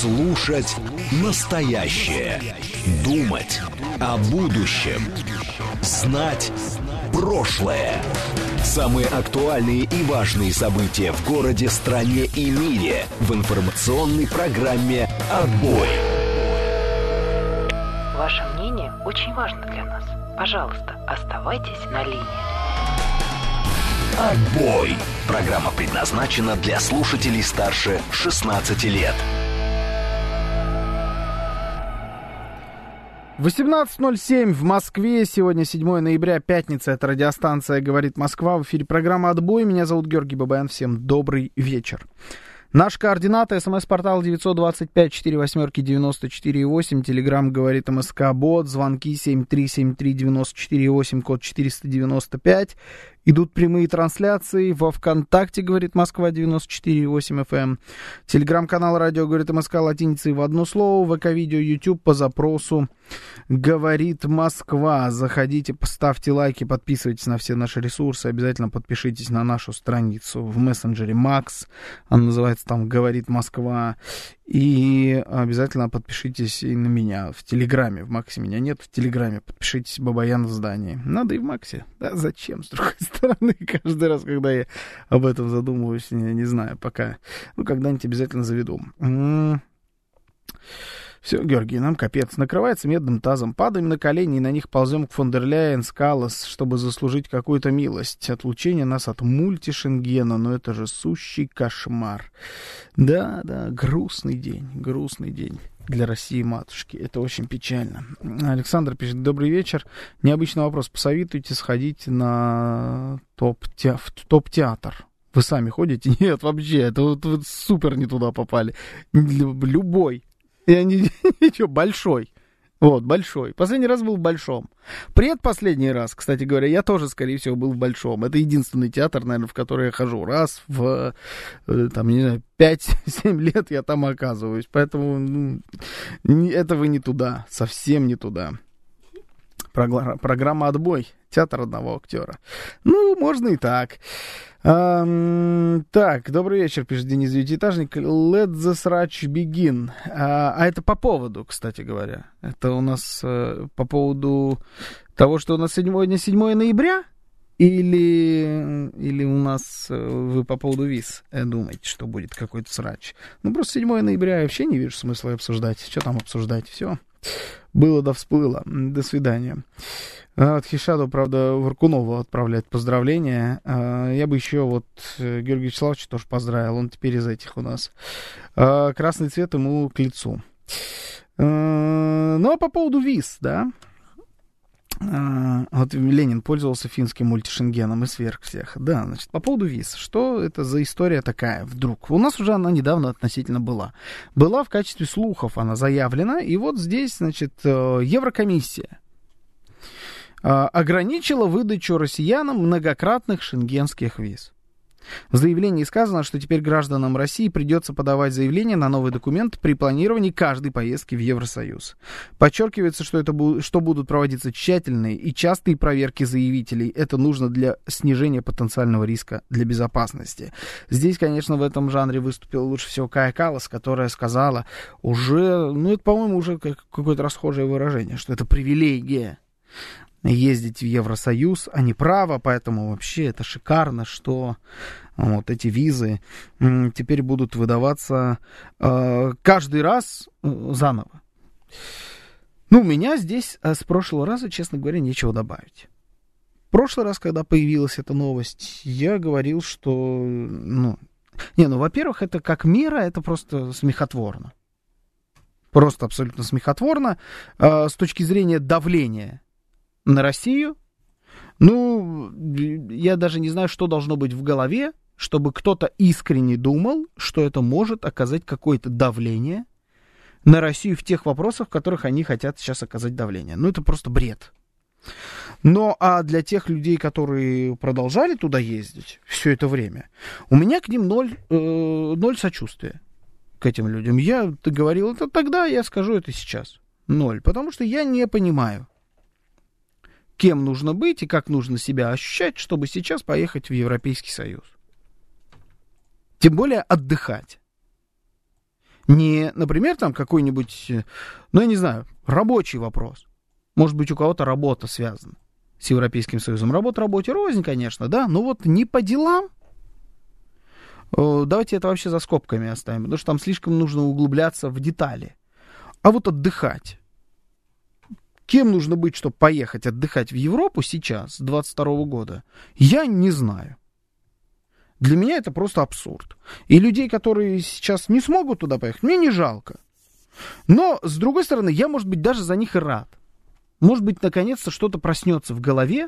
Слушать настоящее. Думать о будущем. Знать прошлое. Самые актуальные и важные события в городе, стране и мире в информационной программе «Отбой». Ваше мнение очень важно для нас. Пожалуйста, оставайтесь на линии. «Отбой». Программа предназначена для слушателей старше 16 лет. 18:07 в Москве. Сегодня 7 ноября, пятница. Это радиостанция «Говорит Москва». В эфире программа «Отбой». Меня зовут Георгий Бабаян. Всем добрый вечер. Наш координаты: СМС-портал 925-48-94-8, Телеграм «Говорит МСК Бот», звонки 7373-94-8, код 495. Идут прямые трансляции во ВКонтакте «Говорит Москва» 94,8 FM. Телеграм-канал «Радио Говорит МСК» латиницей в одно слово. ВК-видео, YouTube по запросу «Говорит Москва». Заходите, поставьте лайки, подписывайтесь на все наши ресурсы. Обязательно подпишитесь на нашу страницу в мессенджере Макс. Она называется там «Говорит Москва». И обязательно подпишитесь и на меня в Телеграме. В Максе меня нет, в Телеграме. Подпишитесь «Бабаян в здании». Надо и в Максе. Да зачем, с другой стороны, каждый раз, когда я об этом задумываюсь, не знаю, пока. Ну, когда-нибудь обязательно заведу. Все, Георгий, нам капец. Накрывается медным тазом. Падаем на колени и на них ползем к фон дер Ляйен, Скалас, чтобы заслужить какую-то милость. Отлучение нас от мульти-Шенгена. Но это же сущий кошмар. Да, грустный день для России, матушки. Это очень печально. Александр пишет: добрый вечер. Необычный вопрос. Посоветуйте сходить на топ-театр. Вы сами ходите? Нет, вообще. Это вот супер не туда попали. Любой. Ничего, большой. Вот, большой. Последний раз был в Большом. Предпоследний раз, кстати говоря, я тоже, скорее всего, был в Большом. Это единственный театр, наверное, в который я хожу. Раз в, там, не знаю, 5-7 лет я там оказываюсь. Поэтому это вы не туда. Совсем не туда. Программа «Отбой». Театр одного актера. Ну, можно и так. Так, добрый вечер, пишет Денис Девятиэтажник. Let the srach begin. А это по поводу, кстати говоря. Это у нас по поводу того, что у нас сегодня 7 ноября? Или у нас вы по поводу виз думаете, что будет какой-то срач? Ну, просто 7 ноября я вообще не вижу смысла обсуждать. Что там обсуждать? Все. Было да всплыло. До свидания. От Хишаду, правда, Варкунову отправляет поздравления. Я бы еще вот Георгия Вячеславовича тоже поздравил. Он теперь из этих у нас. Красный цвет ему к лицу. Ну, а по поводу виз, да. Вот Ленин пользовался финским мультишенгеном и сверх всех. Да, значит, по поводу виз. Что это за история такая вдруг? У нас уже она недавно относительно была. Была в качестве слухов она заявлена. И вот здесь, значит, Еврокомиссия ограничила выдачу россиянам многократных шенгенских виз. В заявлении сказано, что теперь гражданам России придется подавать заявление на новый документ при планировании каждой поездки в Евросоюз. Подчеркивается, что будут проводиться тщательные и частые проверки заявителей. Это нужно для снижения потенциального риска для безопасности. Здесь, конечно, в этом жанре выступила лучше всего Кая Каллас, которая сказала уже, ну это, по-моему, уже какое-то расхожее выражение, что это привилегия ездить в Евросоюз, а не право, поэтому вообще это шикарно, что вот эти визы теперь будут выдаваться каждый раз заново. Ну, у меня здесь с прошлого раза, честно говоря, нечего добавить. В прошлый раз, когда появилась эта новость, я говорил, что, во-первых, это как мера, это просто смехотворно. Просто абсолютно смехотворно с точки зрения давления на Россию. Ну, я даже не знаю, что должно быть в голове, чтобы кто-то искренне думал, что это может оказать какое-то давление на Россию в тех вопросах, в которых они хотят сейчас оказать давление. Ну, это просто бред. Но а для тех людей, которые продолжали туда ездить все это время, у меня к ним ноль сочувствия, к этим людям. Ты говорил это тогда, я скажу это сейчас. 0. Потому что я не понимаю, кем нужно быть и как нужно себя ощущать, чтобы сейчас поехать в Европейский Союз. Тем более отдыхать. Не, например, там какой-нибудь, ну, я не знаю, рабочий вопрос. Может быть, у кого-то работа связана с Европейским Союзом. Работа работе рознь, конечно, да, но вот не по делам. Давайте это вообще за скобками оставим, потому что там слишком нужно углубляться в детали. А вот отдыхать. Кем нужно быть, чтобы поехать отдыхать в Европу сейчас, с 22 года, я не знаю. Для меня это просто абсурд. И людей, которые сейчас не смогут туда поехать, мне не жалко. Но, с другой стороны, я, может быть, даже за них и рад. Может быть, наконец-то что-то проснется в голове,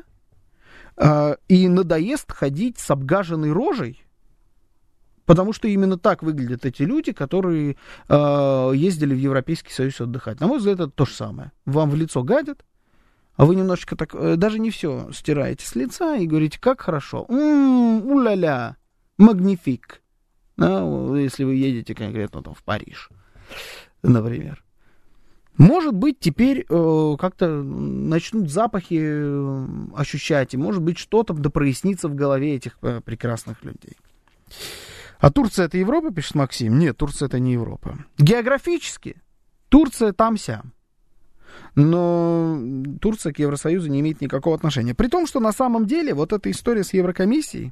и надоест ходить с обгаженной рожей, потому что именно так выглядят эти люди, которые ездили в Европейский Союз отдыхать. На мой взгляд, это то же самое. Вам в лицо гадят, а вы немножечко так, даже не все стираете с лица и говорите, как хорошо. У-ля-ля, магнифик. Если вы едете конкретно там в Париж, например. Может быть, теперь как-то начнут запахи ощущать, и может быть, что-то да прояснится в голове этих прекрасных людей. А Турция это Европа, пишет Максим? Нет, Турция это не Европа. Географически Турция там-сям. Но Турция к Евросоюзу не имеет никакого отношения. При том, что на самом деле вот эта история с Еврокомиссией,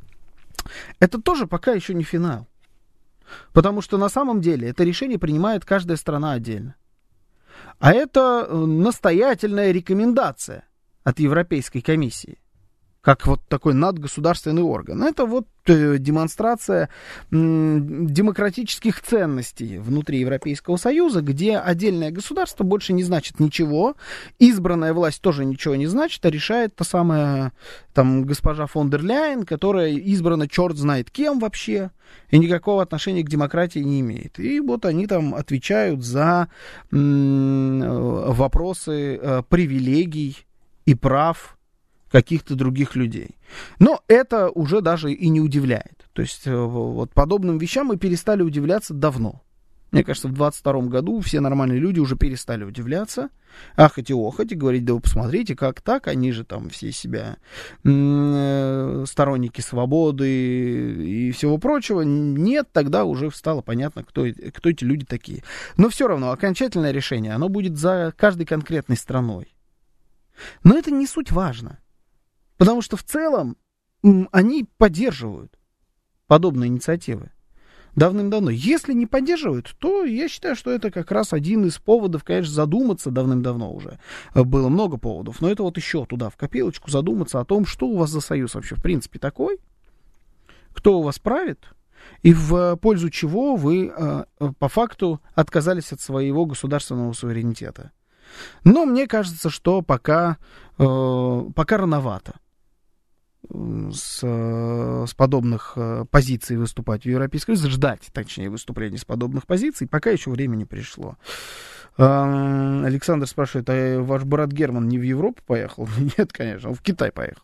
это тоже пока еще не финал. Потому что на самом деле это решение принимает каждая страна отдельно. А это настоятельная рекомендация от Европейской комиссии, как вот такой надгосударственный орган. Это вот демонстрация демократических ценностей внутри Европейского Союза, где отдельное государство больше не значит ничего, избранная власть тоже ничего не значит, а решает та самая там госпожа фон дер Ляйен, которая избрана черт знает кем вообще, и никакого отношения к демократии не имеет. И вот они там отвечают за вопросы привилегий и прав каких-то других людей. Но это уже даже и не удивляет. То есть вот подобным вещам мы перестали удивляться давно. Мне кажется, в 22 году все нормальные люди уже перестали удивляться, ахать и охать, и говорить, да вы посмотрите, как так, они же там все себя сторонники свободы и всего прочего. Нет, тогда уже стало понятно, кто эти люди такие. Но все равно окончательное решение, оно будет за каждой конкретной страной. Но это не суть важно. Потому что в целом они поддерживают подобные инициативы давным-давно. Если не поддерживают, то я считаю, что это как раз один из поводов, конечно, задуматься давным-давно уже. Было много поводов, но это вот еще туда, в копилочку, задуматься о том, что у вас за союз вообще в принципе такой, кто у вас правит, и в пользу чего вы по факту отказались от своего государственного суверенитета. Но мне кажется, что пока рановато с подобных позиций выступать в Европейском Союзе, ждать, точнее, выступлений с подобных позиций, пока еще время не пришло. Александр спрашивает, а ваш брат Герман не в Европу поехал? Нет, конечно, он в Китай поехал.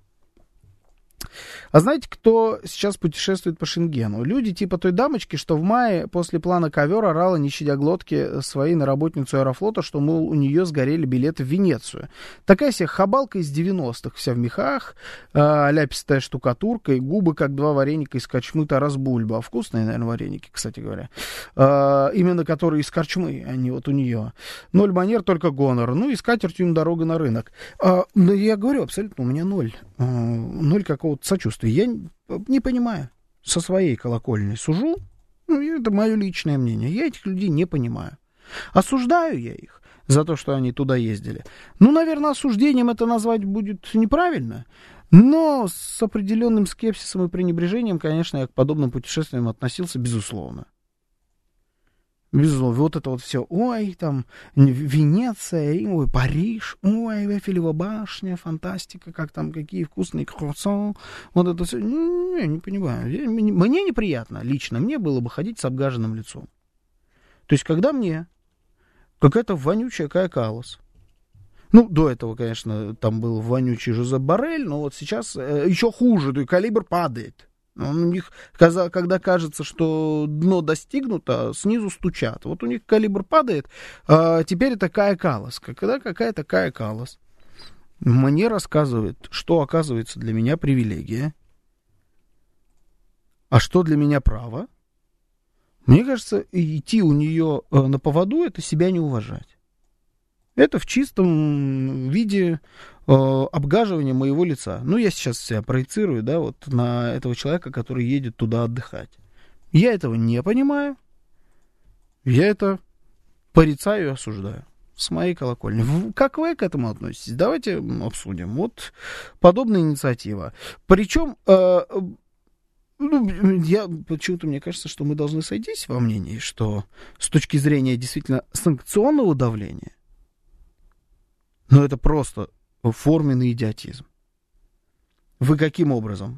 А знаете, кто сейчас путешествует по Шенгену? Люди типа той дамочки, что в мае после плана ковер орала, не щадя глотки своей на работницу Аэрофлота, что, мол, у нее сгорели билеты в Венецию. Такая себе хабалка из 90-х, вся в мехах, ляпистая штукатурка и губы, как два вареника из корчмы Тарас Бульба. Вкусные, наверное, вареники, кстати говоря. Именно которые из корчмы, а не вот у нее. 0 манер, только гонор. Ну и скатертью им дорога на рынок. Но я говорю, абсолютно, у меня 0. 0 какого-то сочувствия. Я не понимаю. Со своей колокольни сужу. Ну, это мое личное мнение. Я этих людей не понимаю. Осуждаю я их за то, что они туда ездили. Ну, наверное, осуждением это назвать будет неправильно. Но с определенным скепсисом и пренебрежением, конечно, я к подобным путешествиям относился, безусловно. Безусловно, вот это вот все, ой, там, Венеция, ой, Париж, ой, Эйфелева башня, фантастика, как там, какие вкусные круассан, вот это все, не понимаю, мне неприятно, лично, мне было бы ходить с обгаженным лицом. То есть, когда мне какая-то вонючая Кая Каллас, ну, до этого, конечно, там был вонючий Жозеп Боррель, но вот сейчас еще хуже, то есть калибр падает. У них, когда кажется, что дно достигнуто, снизу стучат. Вот у них калибр падает, а теперь это Кая Каллас. Когда какая-то Кая Каллас мне рассказывает, что оказывается для меня привилегия, а что для меня право, Мне кажется, идти у нее на поводу — это себя не уважать. Это в чистом виде обгаживания моего лица. Ну, я сейчас себя проецирую, да, вот на этого человека, который едет туда отдыхать. Я этого не понимаю. Я это порицаю и осуждаю. С моей колокольни. Как вы к этому относитесь? Давайте обсудим. Вот подобная инициатива. Причем, почему-то мне кажется, что мы должны сойтись во мнении, что с точки зрения действительно санкционного давления, но это просто форменный идиотизм. Вы каким образом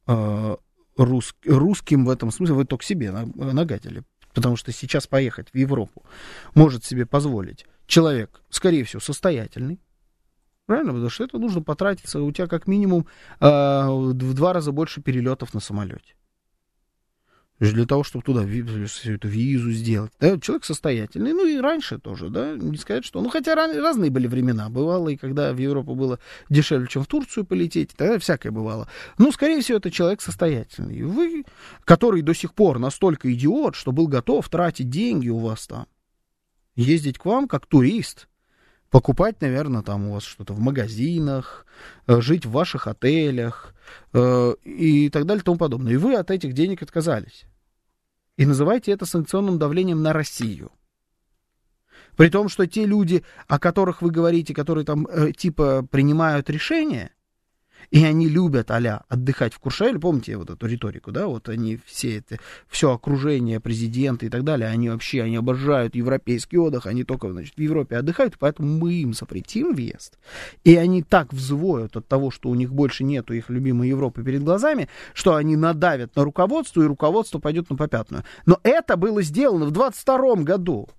русским в этом смысле, вы только себе нагадили? Потому что сейчас поехать в Европу может себе позволить человек, скорее всего, состоятельный. Правильно? Потому что это нужно потратиться. У тебя как минимум в 2 раза больше перелетов на самолете. Для того, чтобы туда всю эту визу сделать. Да, человек состоятельный. Ну и раньше тоже, да. Не сказать, что... Ну хотя разные были времена. Бывало и когда в Европу было дешевле, чем в Турцию полететь. Тогда всякое бывало. Ну, скорее всего, это человек состоятельный. Вы, который до сих пор настолько идиот, что был готов тратить деньги у вас там. Ездить к вам как турист. Покупать, наверное, там у вас что-то в магазинах, жить в ваших отелях и так далее и тому подобное. И вы от этих денег отказались. И называете это санкционным давлением на Россию. При том, что те люди, о которых вы говорите, которые там типа принимают решения, и они любят а-ля отдыхать в Куршавеле, помните вот эту риторику, да, вот они все окружение президента и так далее, они обожают европейский отдых, они только, значит, в Европе отдыхают, поэтому мы им запретим въезд. И они так взвоют от того, что у них больше нету их любимой Европы перед глазами, что они надавят на руководство, и руководство пойдет на попятную. Но это было сделано в 22 году.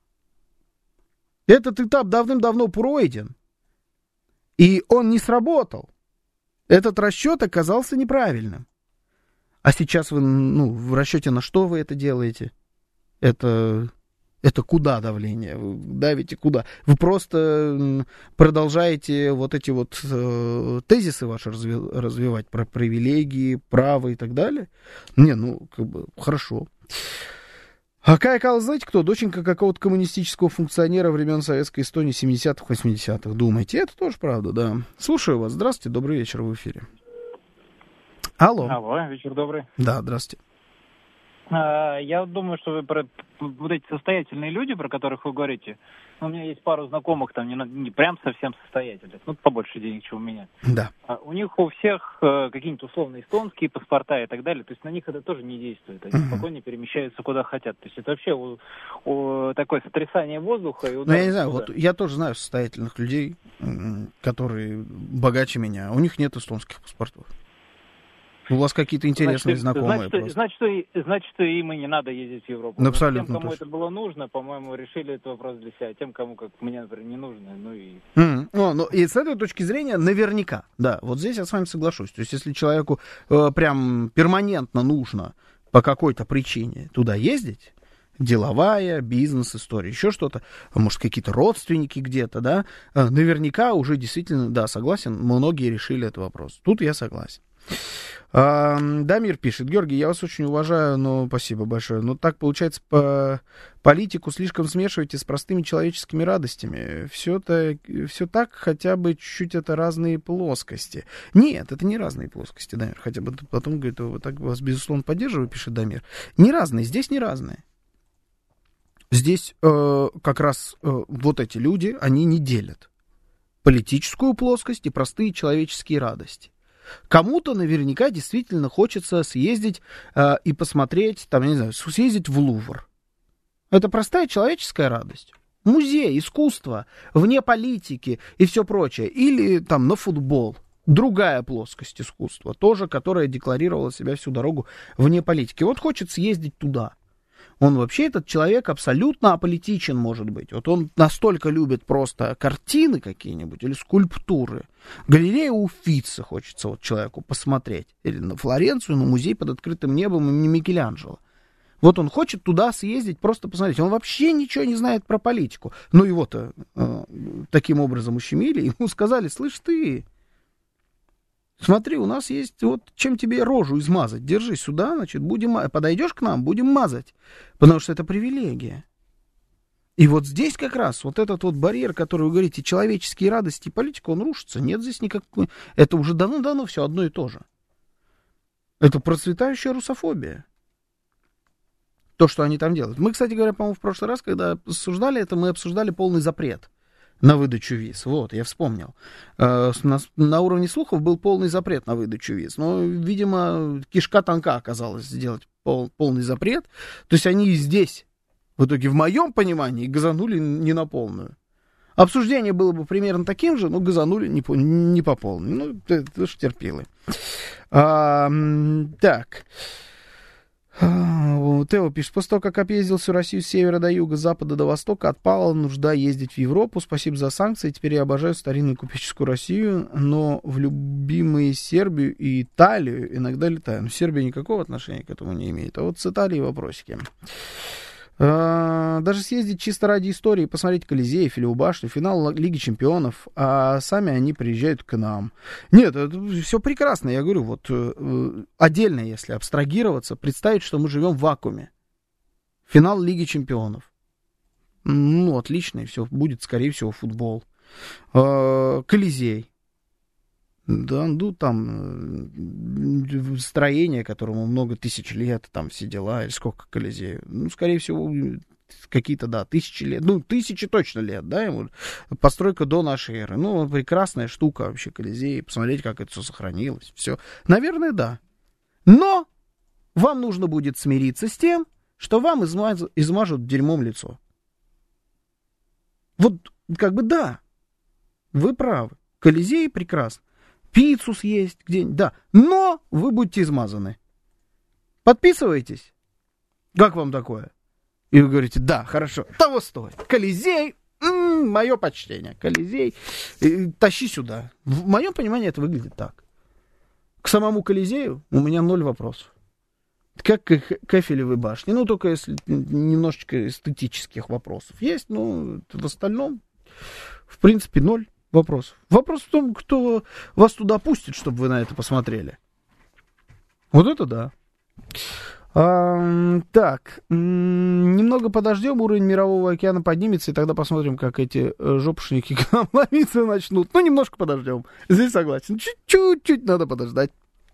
Этот этап давным-давно пройден, и он не сработал. Этот расчет оказался неправильным. А сейчас вы, в расчете на что вы это делаете? Это куда давление? Вы давите куда? Вы просто продолжаете вот эти вот тезисы ваши развивать про привилегии, права и так далее? Не, хорошо. А Кая Каллас, знаете кто? Доченька какого-то коммунистического функционера времен Советской Эстонии 70-х, 80-х. Думаете? Это тоже правда, да. Слушаю вас. Здравствуйте, добрый вечер, в эфире. Алло. Алло, вечер добрый. Да, здравствуйте. Я думаю, что вы про вот эти состоятельные люди, про которых вы говорите, у меня есть пару знакомых, там не прям совсем состоятельных, побольше денег, чем у меня. Да. У них у всех какие-нибудь условно эстонские паспорта и так далее, то есть на них это тоже не действует, они спокойно перемещаются куда хотят. То есть это вообще такое сотрясание воздуха. И я не знаю, вот я тоже знаю состоятельных людей, которые богаче меня, у них нет эстонских паспортов. У вас какие-то интересные знакомые. Значит, что им и не надо ездить в Европу. Абсолютно. Тем, кому это было нужно, по-моему, решили этот вопрос для себя. Тем, кому, как мне, например, не нужно, И с этой точки зрения, наверняка, да, вот здесь я с вами соглашусь. То есть, если человеку прям перманентно нужно по какой-то причине туда ездить, деловая, бизнес-история, еще что-то, может, какие-то родственники где-то, да, наверняка уже действительно, да, согласен, многие решили этот вопрос. Тут я согласен. Дамир пишет: Георгий, я вас очень уважаю, но спасибо большое. Но так получается, политику слишком смешиваете с простыми человеческими радостями. Все так, хотя бы чуть-чуть это разные плоскости. Нет, это не разные плоскости, Дамир. Хотя бы потом говорит, вот так вас безусловно поддерживаю, пишет Дамир. Не разные, здесь не разные. Здесь как раз вот эти люди, они не делят политическую плоскость и простые человеческие радости. Кому-то наверняка действительно хочется съездить и посмотреть, там, я не знаю, съездить в Лувр. Это простая человеческая радость. Музей, искусство, вне политики и все прочее. Или там на футбол. Другая плоскость искусства, тоже, которая декларировала себя всю дорогу вне политики. Вот хочет съездить туда. Он вообще, этот человек, абсолютно аполитичен, может быть. Вот он настолько любит просто картины какие-нибудь или скульптуры. Галерею Уффици хочется вот человеку посмотреть. Или на Флоренцию, на музей под открытым небом имени Микеланджело. Вот он хочет туда съездить, просто посмотреть. Он вообще ничего не знает про политику. Но его-то таким образом ущемили. Ему сказали: слышь ты, Смотри, у нас есть вот чем тебе рожу измазать. Держи сюда, значит, подойдешь к нам, будем мазать. Потому что это привилегия. И вот здесь как раз вот этот вот барьер, который вы говорите, человеческие радости и политика, он рушится. Нет здесь никакой... Это уже давно-давно все одно и то же. Это процветающая русофобия. То, что они там делают. Мы, кстати говоря, по-моему, в прошлый раз, когда обсуждали это, мы обсуждали полный запрет на выдачу виз. Вот, я вспомнил. На уровне слухов был полный запрет на выдачу виз. Но, видимо, кишка тонка оказалась сделать полный запрет. То есть они и здесь, в итоге, в моем понимании, газанули не на полную. Обсуждение было бы примерно таким же, но газанули не по полной. Ну, это ж терпилы. Так... Тео пишет, после того, как объездил всю Россию с севера до юга, с запада до востока, отпала нужда ездить в Европу. Спасибо за санкции. Теперь я обожаю старинную купеческую Россию, но в любимые Сербию и Италию иногда летаю. Но Сербия никакого отношения к этому не имеет. А вот с Италией вопросики. Даже съездить чисто ради истории, посмотреть Колизей, Эйфелеву башню, финал Лиги Чемпионов, а сами они приезжают к нам. Нет, это все прекрасно, я говорю, вот отдельно, если абстрагироваться, представить, что мы живем в вакууме. Финал Лиги Чемпионов. Ну, отлично, и все, будет, скорее всего, футбол. Колизей. Да, ну, там строение, которому много тысяч лет, там все дела, или сколько Колизею. Ну, скорее всего, какие-то, да, тысячи лет. Ну, тысячи точно лет, да, ему. Постройка до нашей эры. Ну, прекрасная штука вообще Колизей. Посмотреть, как это все сохранилось. Все. Наверное, да. Но вам нужно будет смириться с тем, что вам измажут дерьмом лицо. Вот, как бы, да, вы правы. Колизей прекрасно. Пиццу съесть где-нибудь, да. Но вы будете измазаны. Подписываетесь? Как вам такое? И вы говорите, да, хорошо, того стоит. Колизей, мое почтение. Колизей, тащи сюда. В моем понимании это выглядит так. К самому Колизею у меня 0 вопросов. Как к Эйфелевой башне. Ну, только если немножечко эстетических вопросов есть. Но в остальном, в принципе, 0 вопросов. Вопрос в том, кто вас туда пустит, чтобы вы на это посмотрели. Вот это да. Так, немного подождем, уровень Мирового океана поднимется, и тогда посмотрим, как эти жопушники к нам ломиться начнут. Ну, немножко подождем. Здесь согласен. Чуть-чуть надо подождать.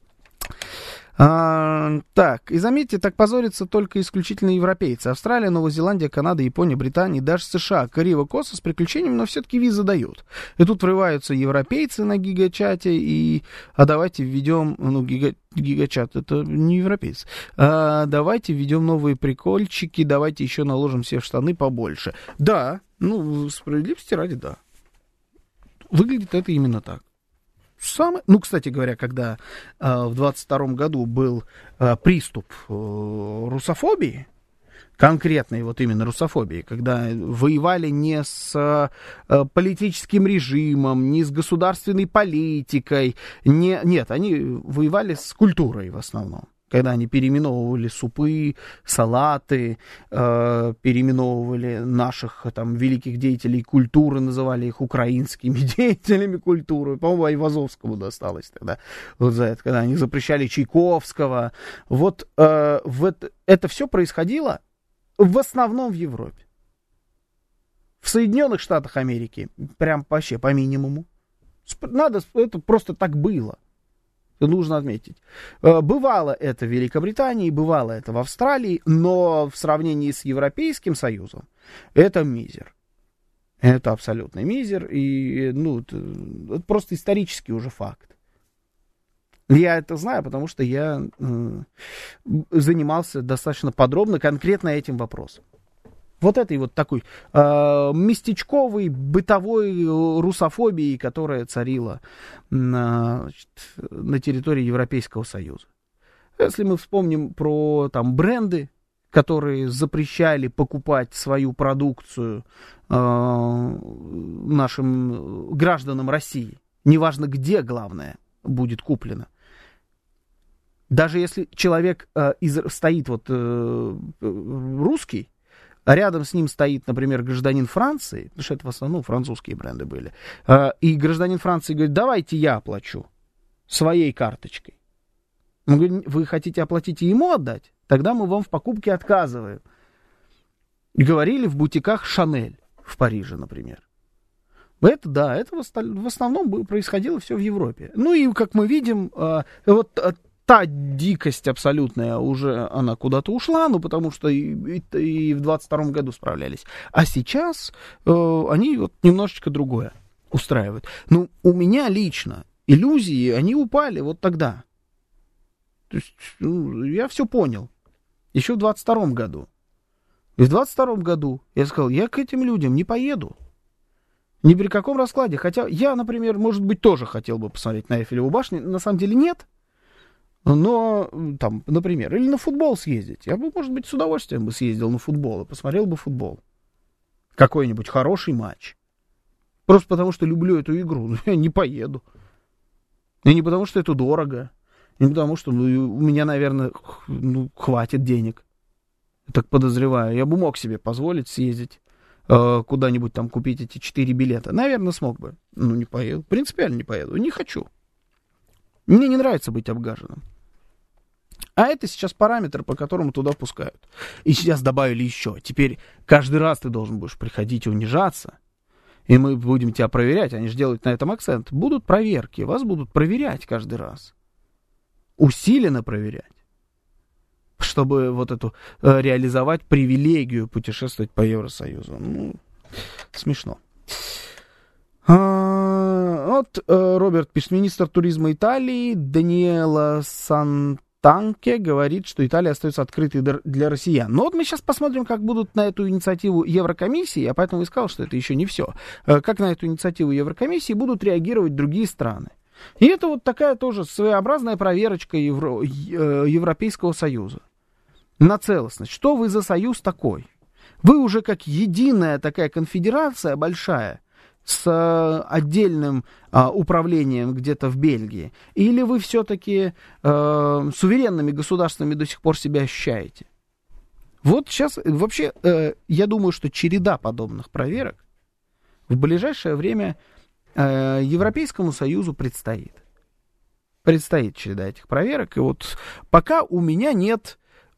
Так, и заметьте, так позорятся только исключительно европейцы. Австралия, Новая Зеландия, Канада, Япония, Британия, даже США. Криво-косо с приключениями, но все-таки визы дают. И тут врываются европейцы на гигачате, и давайте введем, ну, гигачат, это не европейцы. Давайте введем новые прикольчики, давайте еще наложим себе в штаны побольше. Да, ну, справедливости ради, да. Выглядит это именно так. Ну, кстати говоря, когда в 22-м году был приступ русофобии, конкретной вот именно русофобии, когда воевали не с политическим режимом, не с государственной политикой, нет, они воевали с культурой в основном. Когда они переименовывали супы, салаты, переименовывали наших там великих деятелей культуры, называли их украинскими деятелями культуры. По-моему, Айвазовскому досталось тогда вот за это, когда они запрещали Чайковского. Вот это все происходило в основном в Европе. В Соединенных Штатах Америки прям вообще по минимуму. Это просто так было. Нужно отметить. Бывало это в Великобритании, бывало это в Австралии, но в сравнении с Европейским Союзом это мизер. Это абсолютный мизер, и ну, это просто исторический уже факт. Я это знаю, потому что я занимался достаточно подробно конкретно этим вопросом. Вот этой вот такой местечковой, бытовой русофобии, которая царила на территории Европейского Союза. Если мы вспомним про там бренды, которые запрещали покупать свою продукцию нашим гражданам России, неважно где, главное, будет куплено. Даже если человек стоит вот русский, а рядом с ним стоит, например, гражданин Франции, потому что это в основном французские бренды были, и гражданин Франции говорит, давайте я оплачу своей карточкой. Он говорит, вы хотите оплатить и ему отдать? Тогда мы вам в покупке отказываем. И говорили в бутиках Шанель в Париже, например. Это да, это в основном происходило все в Европе. Ну и, как мы видим, вот та дикость абсолютная уже, она куда-то ушла, ну потому что и в 22-м году справлялись. А сейчас они вот немножечко другое устраивают. Ну, у меня лично иллюзии, они упали вот тогда. То есть, я все понял. Еще в 22-м году. И в 22-м году я сказал, я к этим людям не поеду. Ни при каком раскладе. Хотя я, например, может быть, тоже хотел бы посмотреть на Эйфелеву башню. На самом деле нет. Но, там, например, или на футбол съездить. Я бы, может быть, с удовольствием бы съездил на футбол и посмотрел бы футбол. Какой-нибудь хороший матч. Просто потому, что люблю эту игру. Но я не поеду. И не потому, что это дорого. И не потому, что у меня, наверное, хватит денег. Я так подозреваю. Я бы мог себе позволить съездить куда-нибудь там купить эти 4 билета. Наверное, смог бы. Ну, не поеду. Принципиально не поеду. Не хочу. Мне не нравится быть обгаженным. А это сейчас параметр, по которому туда пускают. И сейчас добавили еще. Теперь каждый раз ты должен будешь приходить и унижаться. И мы будем тебя проверять. Они же делают на этом акцент. Будут проверки. Вас будут проверять каждый раз. Усиленно проверять. Чтобы вот эту реализовать привилегию путешествовать по Евросоюзу. Ну, смешно. Вот Роберт пишет, министр туризма Италии Даниэла Сантанке говорит, что Италия остается открытой для россиян. Но вот мы сейчас посмотрим, как будут на эту инициативу Еврокомиссии, я поэтому и сказал, что это еще не все. Как на эту инициативу Еврокомиссии будут реагировать другие страны. И это вот такая тоже своеобразная проверочка Европейского Союза на целостность. Что вы за союз такой? Вы уже как единая такая конфедерация большая с отдельным управлением где-то в Бельгии? Или вы все-таки суверенными государствами до сих пор себя ощущаете? Вот сейчас вообще я думаю, что череда подобных проверок в ближайшее время Европейскому Союзу предстоит. Предстоит череда этих проверок. И вот пока у меня нет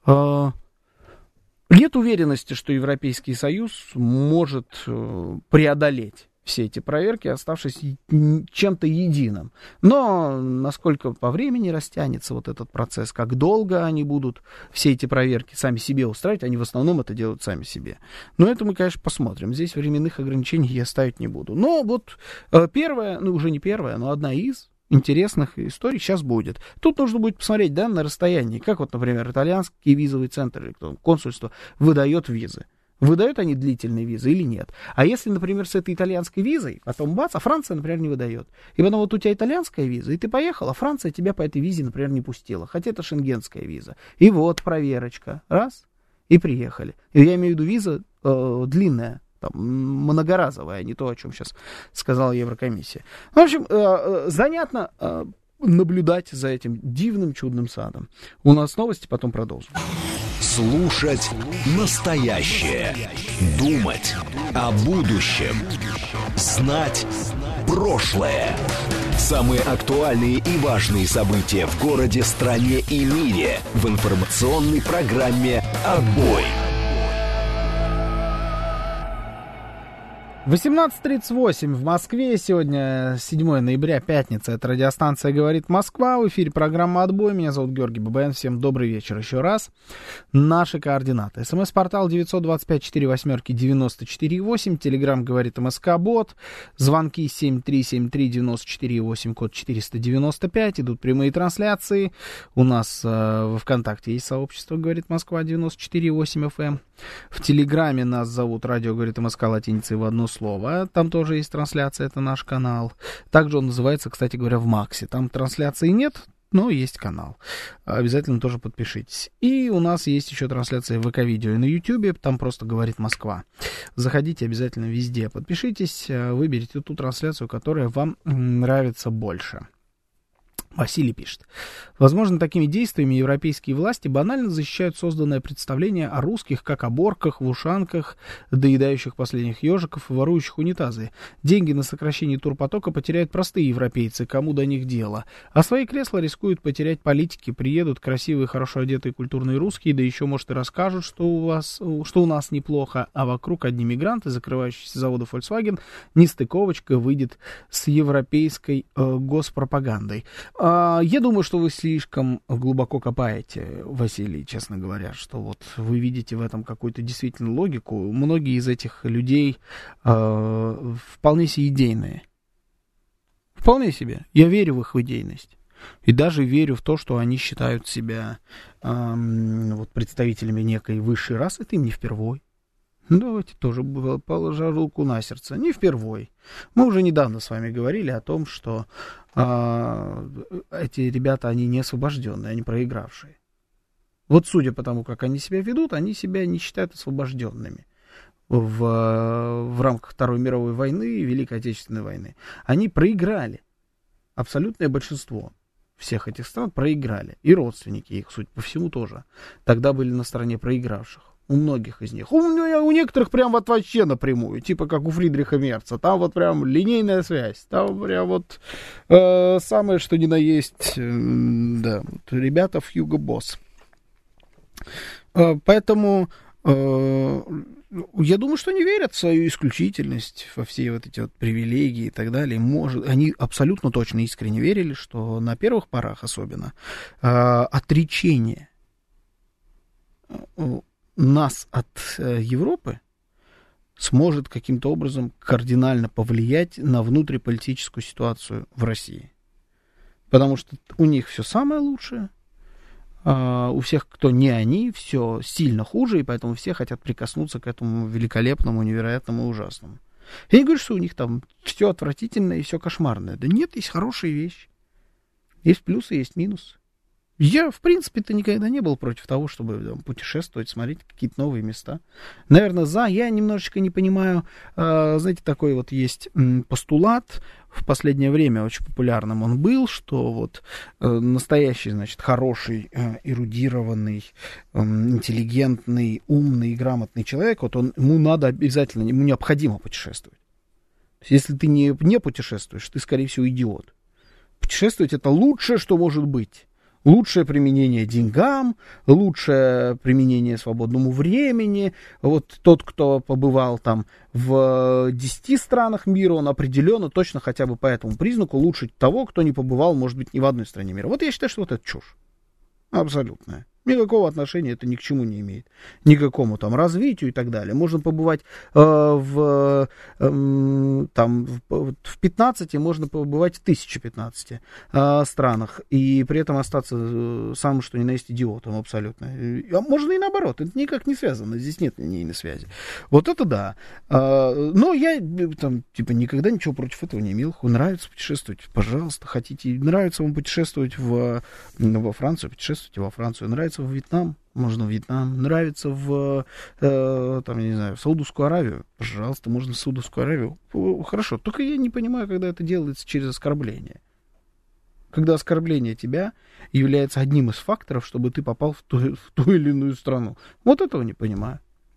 уверенности, что Европейский Союз может преодолеть все эти проверки, оставшись чем-то единым. Но насколько по времени растянется вот этот процесс, как долго они будут все эти проверки сами себе устраивать, они в основном это делают сами себе. Но это мы, конечно, посмотрим. Здесь временных ограничений я ставить не буду. Но вот первая, ну уже не первая, но одна из интересных историй сейчас будет. Тут нужно будет посмотреть, да, на расстоянии, как вот, например, итальянский визовый центр или консульство выдает визы. Выдают они длительные визы или нет? А если, например, с этой итальянской визой, потом бац, а Франция, например, не выдает. И потом вот у тебя итальянская виза, и ты поехал, а Франция тебя по этой визе, например, не пустила. Хотя это шенгенская виза. И вот проверочка. Раз, и приехали. И я имею в виду виза длинная, там, многоразовая, а не то, о чем сейчас сказала Еврокомиссия. В общем, занятно наблюдать за этим дивным чудным садом. У нас новости, потом продолжим. Слушать настоящее. Думать о будущем. Знать прошлое. Самые актуальные и важные события в городе, стране и мире в информационной программе «Отбой». 18:38 в Москве. Сегодня 7 ноября, пятница. Это радиостанция «Говорит Москва». В эфире программа «Отбой». Меня зовут Георгий Бабаян. Всем добрый вечер еще раз. Наши координаты. СМС-портал 925-48-94-8. Телеграм «Говорит МСК-бот». Звонки 7373-94-8, код 495. Идут прямые трансляции. У нас в ВКонтакте есть сообщество «Говорит Москва» 94,8 FM. В Телеграме нас зовут «Радио Говорит МСК» латиницей в одно слово. Там тоже есть трансляция, это наш канал. Также он называется, кстати говоря, в Максе. Там трансляции нет, но есть канал. Обязательно тоже подпишитесь. И у нас есть еще трансляция в ВК-видео и на Ютьюбе. Там просто «Говорит Москва». Заходите обязательно везде, подпишитесь, выберите ту трансляцию, которая вам нравится больше. Василий пишет. Возможно, такими действиями европейские власти банально защищают созданное представление о русских как о борках, в ушанках, доедающих последних ежиков и ворующих унитазы. Деньги на сокращение турпотока потеряют простые европейцы, кому до них дело. А свои кресла рискуют потерять политики. Приедут красивые, хорошо одетые культурные русские, да еще, может, и расскажут, что у нас неплохо, а вокруг одни мигранты, закрывающиеся заводы Volkswagen, нестыковочка выйдет с европейской госпропагандой. Я думаю, что вы слишком глубоко копаете, Василий, честно говоря, что вот вы видите в этом какую-то действительно логику. Многие из этих людей вполне себе идейные. Вполне себе. Я верю в их идейность. И даже верю в то, что они считают себя вот, представителями некой высшей расы. Это им не впервой. Давайте тоже положа руку на сердце. Не впервой. Мы уже недавно с вами говорили о том, что эти ребята, они не освобожденные, они проигравшие. Вот судя по тому, как они себя ведут, они себя не считают освобожденными в рамках Второй мировой войны и Великой Отечественной войны. Они проиграли. Абсолютное большинство всех этих стран проиграли. И родственники их, судя по всему, тоже тогда были на стороне проигравших. У многих из них. У некоторых прям вот вообще напрямую, типа как у Фридриха Мерца. Там вот прям линейная связь. Там прям вот самое, что ни на есть, да, ребята в Hugo Boss. Поэтому я думаю, что они верят в свою исключительность, во все вот эти вот привилегии и так далее. Они абсолютно точно искренне верили, что на первых порах особенно отречение нас от Европы сможет каким-то образом кардинально повлиять на внутриполитическую ситуацию в России. Потому что у них все самое лучшее, у всех, кто не они, все сильно хуже, и поэтому все хотят прикоснуться к этому великолепному, невероятному и ужасному. Я не говорю, что у них там все отвратительное и все кошмарное. Да нет, есть хорошие вещи. Есть плюсы, есть минусы. Я, в принципе-то, никогда не был против того, чтобы там путешествовать, смотреть какие-то новые места. Наверное, я немножечко не понимаю, знаете, такой вот есть постулат, в последнее время очень популярным он был, что вот настоящий, значит, хороший, эрудированный, интеллигентный, умный, грамотный человек, вот ему надо обязательно, ему необходимо путешествовать. То есть, если ты не путешествуешь, ты, скорее всего, идиот. Путешествовать — это лучшее, что может быть. Лучшее применение деньгам, лучшее применение свободному времени. Вот тот, кто побывал там в 10 странах мира, он определенно точно хотя бы по этому признаку лучше того, кто не побывал, может быть, ни в одной стране мира. Вот я считаю, что вот это чушь. Абсолютная. Никакого отношения это ни к чему не имеет. Никакому там развитию и так далее. Можно побывать в 15, можно побывать в 1015 странах. И при этом остаться самым, что ни на есть, идиотом абсолютно. А можно и наоборот. Это никак не связано. Здесь нет линейной связи. Вот это да. Но я там, типа, никогда ничего против этого не имел. Нравится путешествовать, пожалуйста, хотите. Нравится вам путешествовать во Францию, путешествуйте во Францию. Нравится в Вьетнам, можно в Вьетнам. Нравится там, я не знаю, в Саудовскую Аравию, пожалуйста, можно в Саудовскую Аравию. Хорошо, только я не понимаю, когда это делается через оскорбление. Когда оскорбление тебя является одним из факторов, чтобы ты попал в ту или иную страну. Вот этого не понимаю.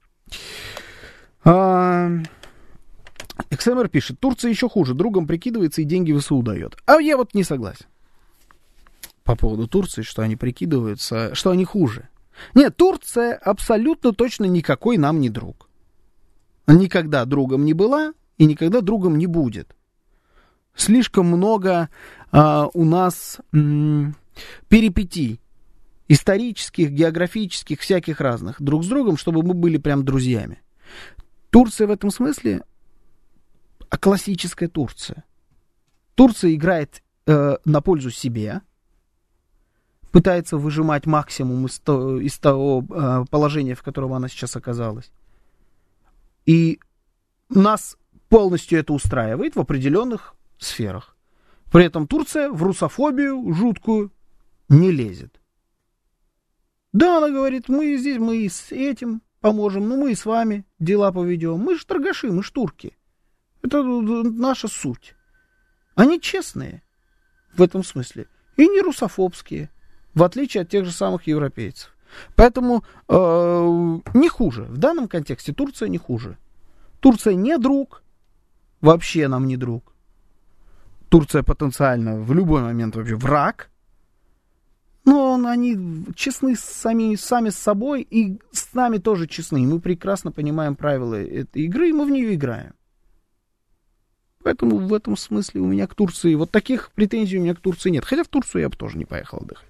XMR пишет, Турция еще хуже, другом прикидывается и деньги ВСУ дает. А я вот не согласен. По поводу Турции, что они прикидываются, что они хуже. Нет, Турция абсолютно точно никакой нам не друг. Никогда другом не была и никогда другом не будет. Слишком много у нас перипетий исторических, географических, всяких разных друг с другом, чтобы мы были прям друзьями. Турция в этом смысле классическая Турция. Турция играет на пользу себе, пытается выжимать максимум из того положения, в котором она сейчас оказалась. И нас полностью это устраивает в определенных сферах. При этом Турция в русофобию жуткую не лезет. Да, она говорит, мы здесь, мы с этим поможем, но мы и с вами дела поведем. Мы же торгаши, мы же турки. Это наша суть. Они честные в этом смысле. и не русофобские, в отличие от тех же самых европейцев. Поэтому не хуже. В данном контексте Турция не хуже. Турция не друг, вообще нам не друг. Турция потенциально в любой момент вообще враг. Но они честны сами с собой и с нами тоже честны. Мы прекрасно понимаем правила этой игры, и мы в нее играем. Поэтому в этом смысле у меня к Турции... Вот таких претензий у меня к Турции нет. Хотя в Турцию я бы тоже не поехал отдыхать.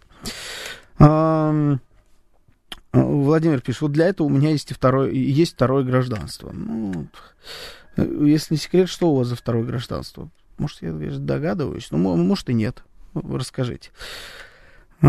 Владимир пишет, вот для этого у меня есть второе гражданство. Ну, если не секрет, что у вас за второе гражданство? Может, я, конечно, догадываюсь, но может и нет. Расскажите. Так,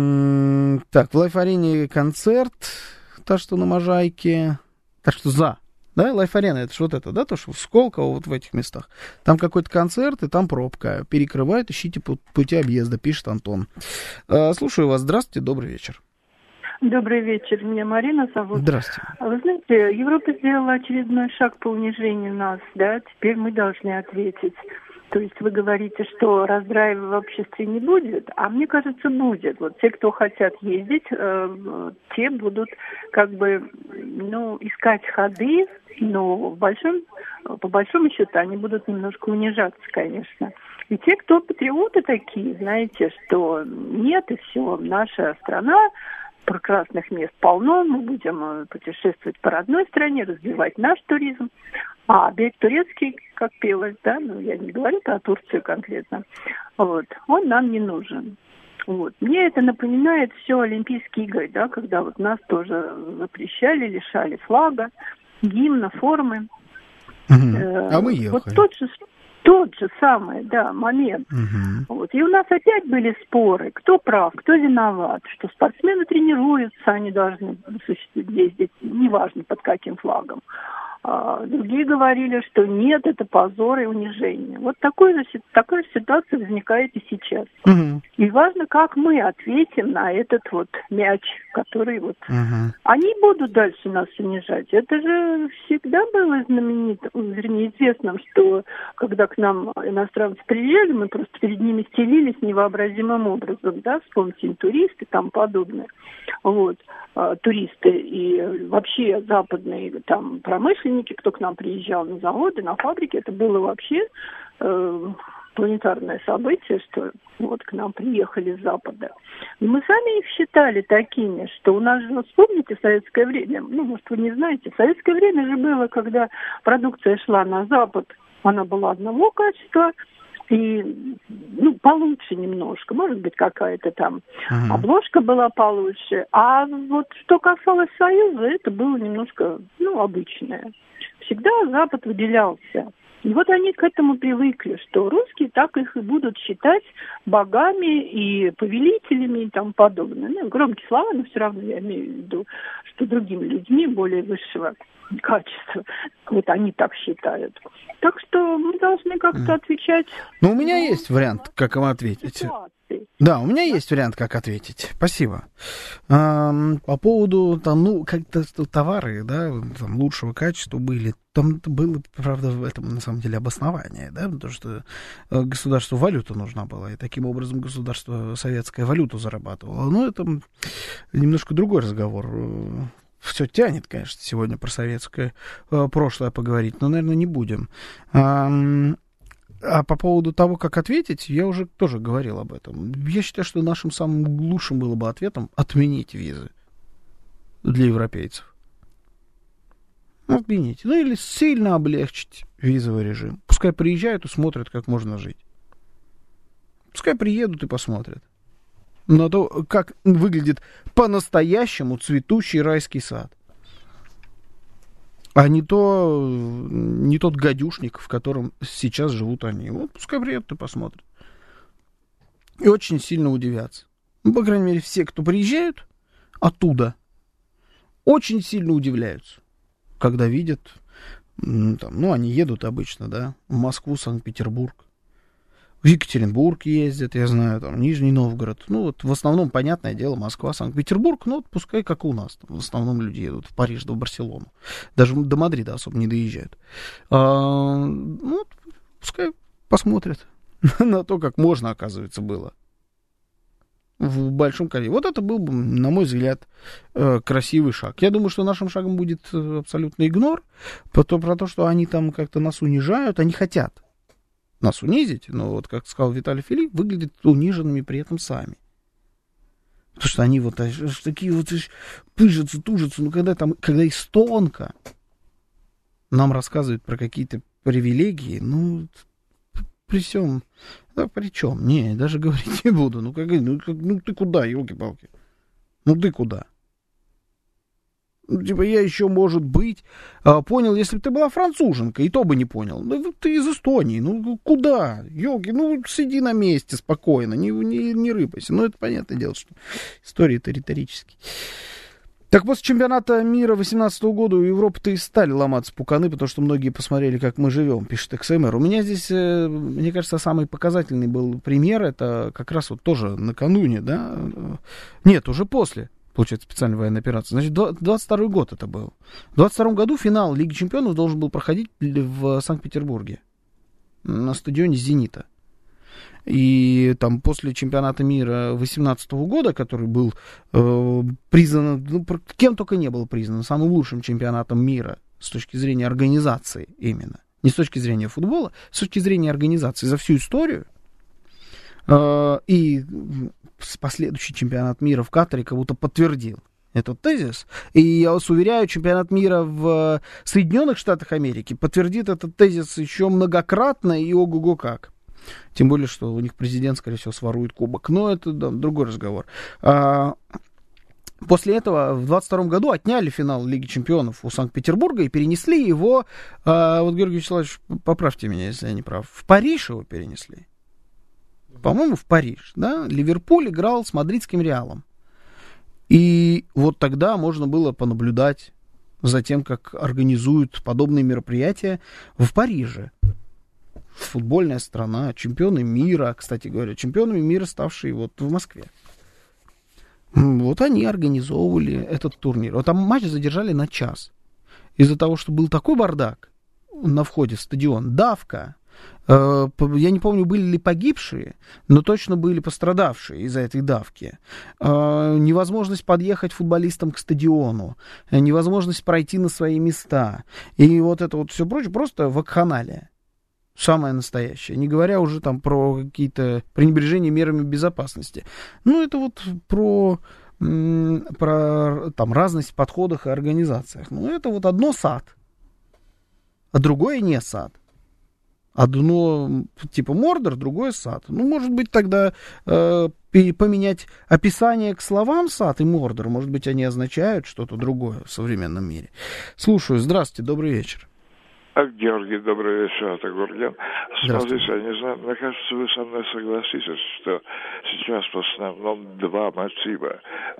в Лайф-арене концерт, так что на Можайке, так что за, да, Лайф-арена, это же вот это, да, то, что в Сколково, вот в этих местах, там какой-то концерт, и там пробка, перекрывают, ищите пути объезда, пишет Антон. Слушаю вас, здравствуйте, добрый вечер. Добрый вечер, меня Марина зовут. Здравствуйте. Вы знаете, Европа сделала очередной шаг по унижению нас, да, теперь мы должны ответить. То есть вы говорите, что раздрая в обществе не будет, а мне кажется, будет. Вот те, кто хотят ездить, те будут как бы, искать ходы, но по большому счету они будут немножко унижаться, конечно. И те, кто патриоты такие, знаете, что нет, и все, наша страна, прекрасных мест полно, мы будем путешествовать по родной стране, развивать наш туризм. А берег турецкий, как пелось, да, я не говорю про Турцию конкретно, вот, он нам не нужен. Вот. Мне это напоминает все Олимпийские игры, да, когда вот нас тоже запрещали, лишали флага, гимна, формы. А мы ехали. Вот тот же самый, да, момент. Вот. И у нас опять были споры, кто прав, кто виноват, что спортсмены тренируются, они должны ездить, неважно под каким флагом. Другие говорили, что нет, это позор и унижение. Вот такая ситуация возникает и сейчас. И важно, как мы ответим на этот вот мяч, который вот... Они будут дальше нас унижать. Это же всегда было известно, что когда к нам иностранцы приезжали, мы просто перед ними стелились невообразимым образом, да, вспомните, туристы и тому подобное. Вот. Туристы и вообще западные там промышленники, кто к нам приезжал на заводы, на фабрики, это было вообще планетарное событие, что вот к нам приехали с Запада. И мы сами их считали такими, что у нас же, вспомните, в советское время, может, вы не знаете, в советское время же было, когда продукция шла на Запад, она была одного качества, и, получше немножко, может быть, какая-то там обложка была получше, а вот что касалось Союза, это было немножко, обычное. Всегда Запад выделялся. И вот они к этому привыкли, что русские так их и будут считать богами и повелителями и тому подобное. Громкие слова, но все равно я имею в виду, что другими людьми более высшего качества. Вот они так считают. Так что мы должны как-то отвечать. У меня есть вариант, как им ответить. Да, у меня есть вариант, как ответить. Спасибо. По поводу как-то товары, да, там лучшего качества были. Там было, правда, в этом на самом деле обоснование, да, потому что государству валюта нужна была, и таким образом государство советское валюту зарабатывало. Но это немножко другой разговор. Все тянет, конечно, сегодня про советское прошлое поговорить, но, наверное, не будем. А по поводу того, как ответить, я уже тоже говорил об этом. Я считаю, что нашим самым лучшим было бы ответом отменить визы для европейцев. Отменить. Или сильно облегчить визовый режим. Пускай приезжают и смотрят, как можно жить. Пускай приедут и посмотрят на то, как выглядит по-настоящему цветущий райский сад. А не тот гадюшник, в котором сейчас живут они. Вот пускай приедут и посмотрят. И очень сильно удивятся. По крайней мере, все, кто приезжают оттуда, очень сильно удивляются, когда видят, они едут обычно, да, в Москву, Санкт-Петербург. В Екатеринбург ездят, я знаю, там, Нижний Новгород. В основном, понятное дело, Москва, Санкт-Петербург, пускай как у нас. Там, в основном люди едут в Париж, да в Барселону. Даже до Мадрида особо не доезжают. Пускай посмотрят на то, как можно, оказывается, было. в большом количестве. Вот это был бы, на мой взгляд, красивый шаг. Я думаю, что нашим шагом будет абсолютно игнор про то, что они там как-то нас унижают. Они хотят нас унизить, но вот, как сказал Виталий Филипп, выглядят униженными при этом сами. Потому что они вот такие вот пыжатся, тужатся. Ну, когда эстонка нам рассказывает про какие-то привилегии, ну, при всем... Да, при чем? Не, даже говорить не буду. Ну ты куда, елки-палки? Ну ты куда? Ну, типа, я еще, может быть, понял, если бы ты была француженка, и то бы не понял. Ну, ты из Эстонии, ну куда? Елки, ну сиди на месте спокойно, не рыпайся. Ну, это понятное дело, что истории-то риторические. Так после чемпионата мира 2018 года у Европы-то и стали ломаться пуканы, потому что многие посмотрели, как мы живем, пишет XMR. У меня здесь, мне кажется, самый показательный был пример, это как раз вот тоже накануне, да? Нет, уже после, получается, специальной военной операции. Значит, 22 год это был. В 22 году финал Лиги Чемпионов должен был проходить в Санкт-Петербурге на стадионе «Зенита». И там после чемпионата мира 2018 года, который был признан, ну, кем только не был признан, самым лучшим чемпионатом мира с точки зрения организации именно. Не с точки зрения футбола, с точки зрения организации за всю историю. И последующий чемпионат мира в Катаре как будто подтвердил этот тезис. И я вас уверяю, чемпионат мира в Соединенных Штатах Америки подтвердит этот тезис еще многократно и ого-го как. Тем более, что у них президент, скорее всего, сворует кубок. Но это да, другой разговор. После этого в 22 году отняли финал Лиги Чемпионов у Санкт-Петербурга и перенесли его, вот, Георгий Вячеславович, поправьте меня, если я не прав, в Париж его перенесли. По-моему, в Париж, да? Ливерпуль играл с мадридским Реалом. И вот тогда можно было понаблюдать за тем, как организуют подобные мероприятия в Париже. Футбольная страна, чемпионы мира, кстати говоря, чемпионами мира, ставшие вот в Москве. Вот они организовывали этот турнир. Вот там матч задержали на час. Из-за того, что был такой бардак на входе в стадион, давка. Я не помню, были ли погибшие, но точно были пострадавшие из-за этой давки. Невозможность подъехать футболистам к стадиону, невозможность пройти на свои места. И вот это вот все прочее, просто вакханалия. Самое настоящее. Не говоря уже там про какие-то пренебрежения мерами безопасности. Ну, это вот про там разность в подходах и организациях. Ну, это вот одно сад, а другое не сад. Одно типа Мордор, другое сад. Ну, может быть, тогда поменять описание к словам сад и Мордор. Может быть, они означают что-то другое в современном мире. Слушаю. Здравствуйте, добрый вечер. Георгий, добрый вечер, это Гурген. Смотрите, я не знаю, мне кажется, вы со мной согласитесь, что сейчас в основном два мотива.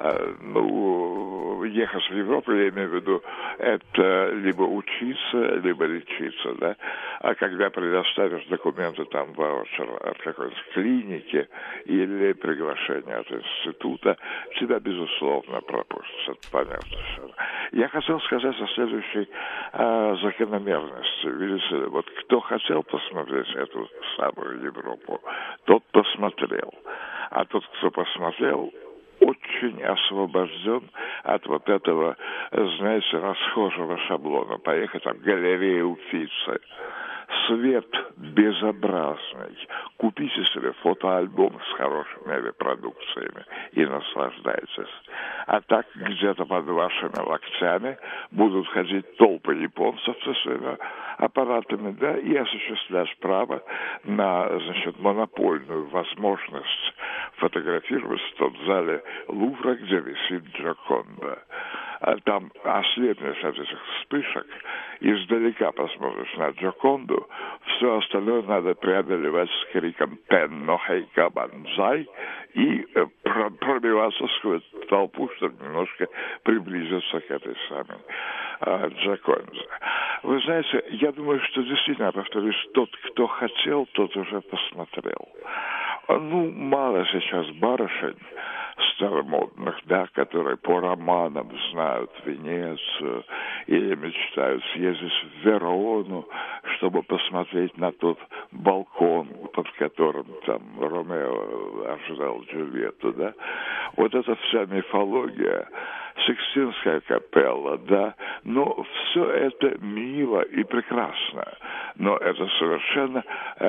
Ехать в Европу, я имею в виду, это либо учиться, либо лечиться, да. А когда предоставишь документы, там, ваучер от какой-то клиники или приглашение от института, тебя, безусловно, пропустят, понятно. Я хотел сказать о следующей закономерности. Видите ли, вот кто хотел посмотреть эту самую Европу, тот посмотрел. А тот, кто посмотрел, очень освобожден от вот этого, знаете, расхожего шаблона. Поехать там в галерею Уффици. Свет безобразный. Купите себе фотоальбом с хорошими репродукциями и наслаждайтесь. А так где-то под вашими локтями будут ходить толпы японцев со своими аппаратами, да, и осуществлять право на, значит, монопольную возможность фотографировать в том зале Лувра, где висит Джоконда. Там ослепнешь от этих вспышек, издалека посмотришь на Джоконду, все остальное надо преодолевать с криком «Тенно хейка банзай» и пробиваться сквозь толпу, чтобы немножко приблизиться к этой самой Джоконде. Вы знаете, я думаю, что действительно, повторюсь, тот, кто хотел, тот уже посмотрел. Ну, мало сейчас барышень старомодных, да, которые по романам знают Венецию или мечтают съездить в Верону, чтобы посмотреть на тот балкон, под которым там Ромео ожидал Джульетту, да. Вот эта вся мифология, Сикстинская капелла, да, но все это мило и прекрасно, но это совершенно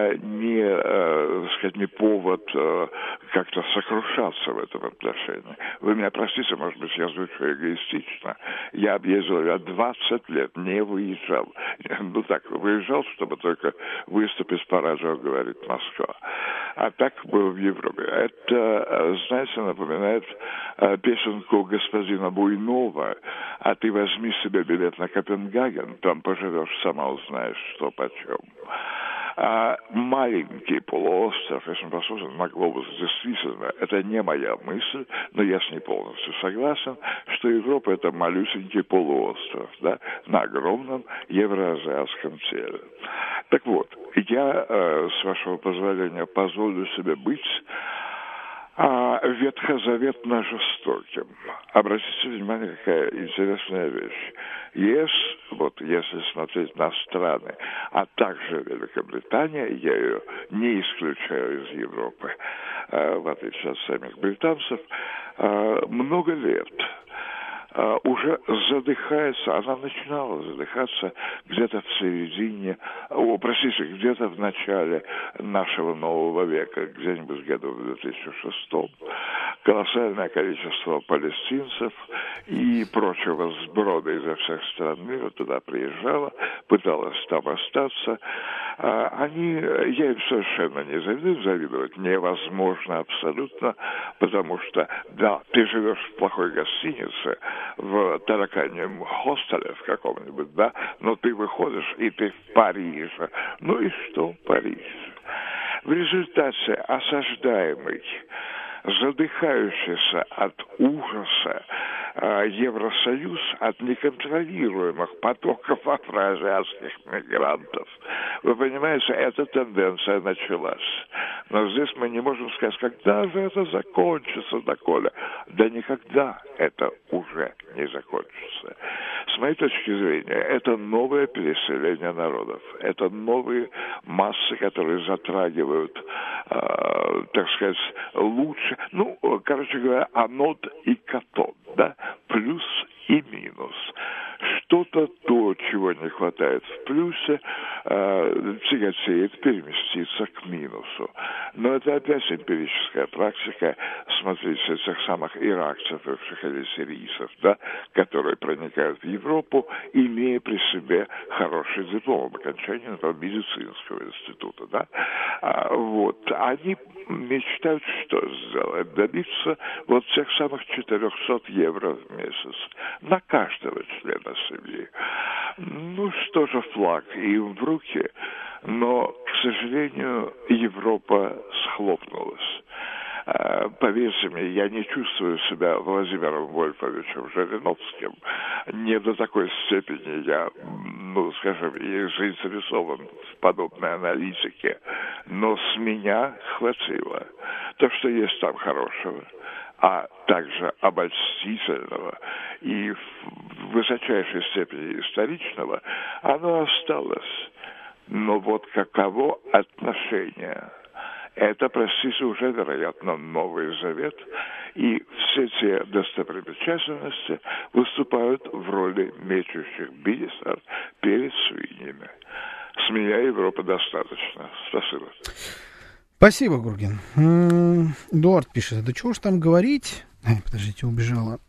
не повод как-то сокрушаться в этом отношении. Вы меня простите, может быть, я звучу эгоистично. Я объездил, я 20 лет не выезжал. Ну так, выезжал, чтобы только выступить по радио, говорит Москва. А так был в Европе. Это, знаете, напоминает песенку господина Буйнова: «А ты возьми себе билет на Копенгаген, там поживешь, сама узнаешь, что почем». Маленький полуостров, если мы посмотрим на глобус, действительно, это не моя мысль, но я с ней полностью согласен, что Европа — это малюсенький полуостров, да, на огромном евроазиатском теле. Так вот, я, с вашего позволения, позволю себе быть ветхозаветно жестоким. Обратите внимание, какая интересная вещь. ЕС, вот если смотреть на страны, а также Великобритания, я ее не исключаю из Европы, в отличие от самих британцев, много лет уже задыхается, она начинала задыхаться где-то в середине, где-то в начале нашего нового века, где-нибудь году в 2006. Колоссальное количество палестинцев и прочего сброда изо всех стран мира туда приезжало, пыталась там остаться. Я им совершенно не завидую, завидовать невозможно абсолютно, потому что, да, ты живешь в плохой гостинице, в тараканьем хостеле в каком-нибудь, да, но ты выходишь, и ты в Париже. Ну и что Париж? В результате осаждаемый, задыхающийся от ужаса Евросоюз, от неконтролируемых потоков афроазиатских мигрантов. Вы понимаете, эта тенденция началась. Но здесь мы не можем сказать, когда же это закончится, доколе. Да никогда это уже не закончится. С моей точки зрения, это новое переселение народов. Это новые массы, которые затрагивают, так сказать, лучше. Ну, короче говоря, анод и катод, да, плюс и минус. Что-то то, чего не хватает в плюсе, тяготеет переместиться к минусу. Но это опять эмпирическая практика. Смотрите, этих самых иракцев или сирийцев, да, которые проникают в Европу, имея при себе хороший диплом об окончании, например, медицинского института. Да. Вот. Они мечтают что сделать? Добиться вот тех самых 400 евро в месяц на каждого члена семьи. Ну что же, флаг им в руки, но, к сожалению, Европа схлопнулась. Поверьте мне, я не чувствую себя Владимиром Вольфовичем Жириновским. Не до такой степени я, скажем, заинтересован в подобной аналитике. Но с меня хватило. То, что есть там хорошего, а также обольстительного и в высочайшей степени историчного, оно осталось. Но вот каково отношение? Это, простите, уже, вероятно, Новый Завет, и все те достопримечательности выступают в роли мечущих бисер перед свиньями. С меня Европа достаточно. Спасибо. Спасибо, Гурген. Эдуард пишет, да чего ж там говорить? Подождите, убежала.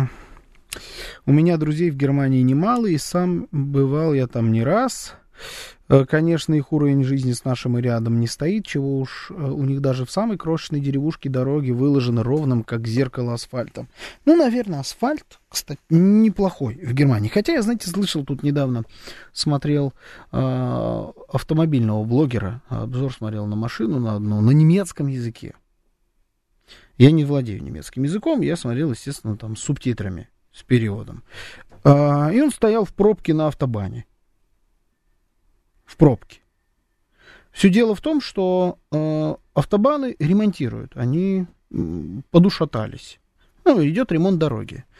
У меня друзей в Германии немало, и сам бывал я там не раз. Конечно, их уровень жизни с нашим и рядом не стоит, чего уж у них даже в самой крошечной деревушке дороги выложены ровным, как зеркало, асфальтом. Ну, наверное, асфальт, кстати, неплохой в Германии. Хотя я, знаете, слышал, тут недавно смотрел автомобильного блогера, обзор смотрел на машину на одну, на немецком языке. Я не владею немецким языком, я смотрел, естественно, там с субтитрами, с переводом. И он стоял в пробке на автобане. В пробке. Все дело в том, что автобаны ремонтируют, они подушатались. Идет ремонт дороги.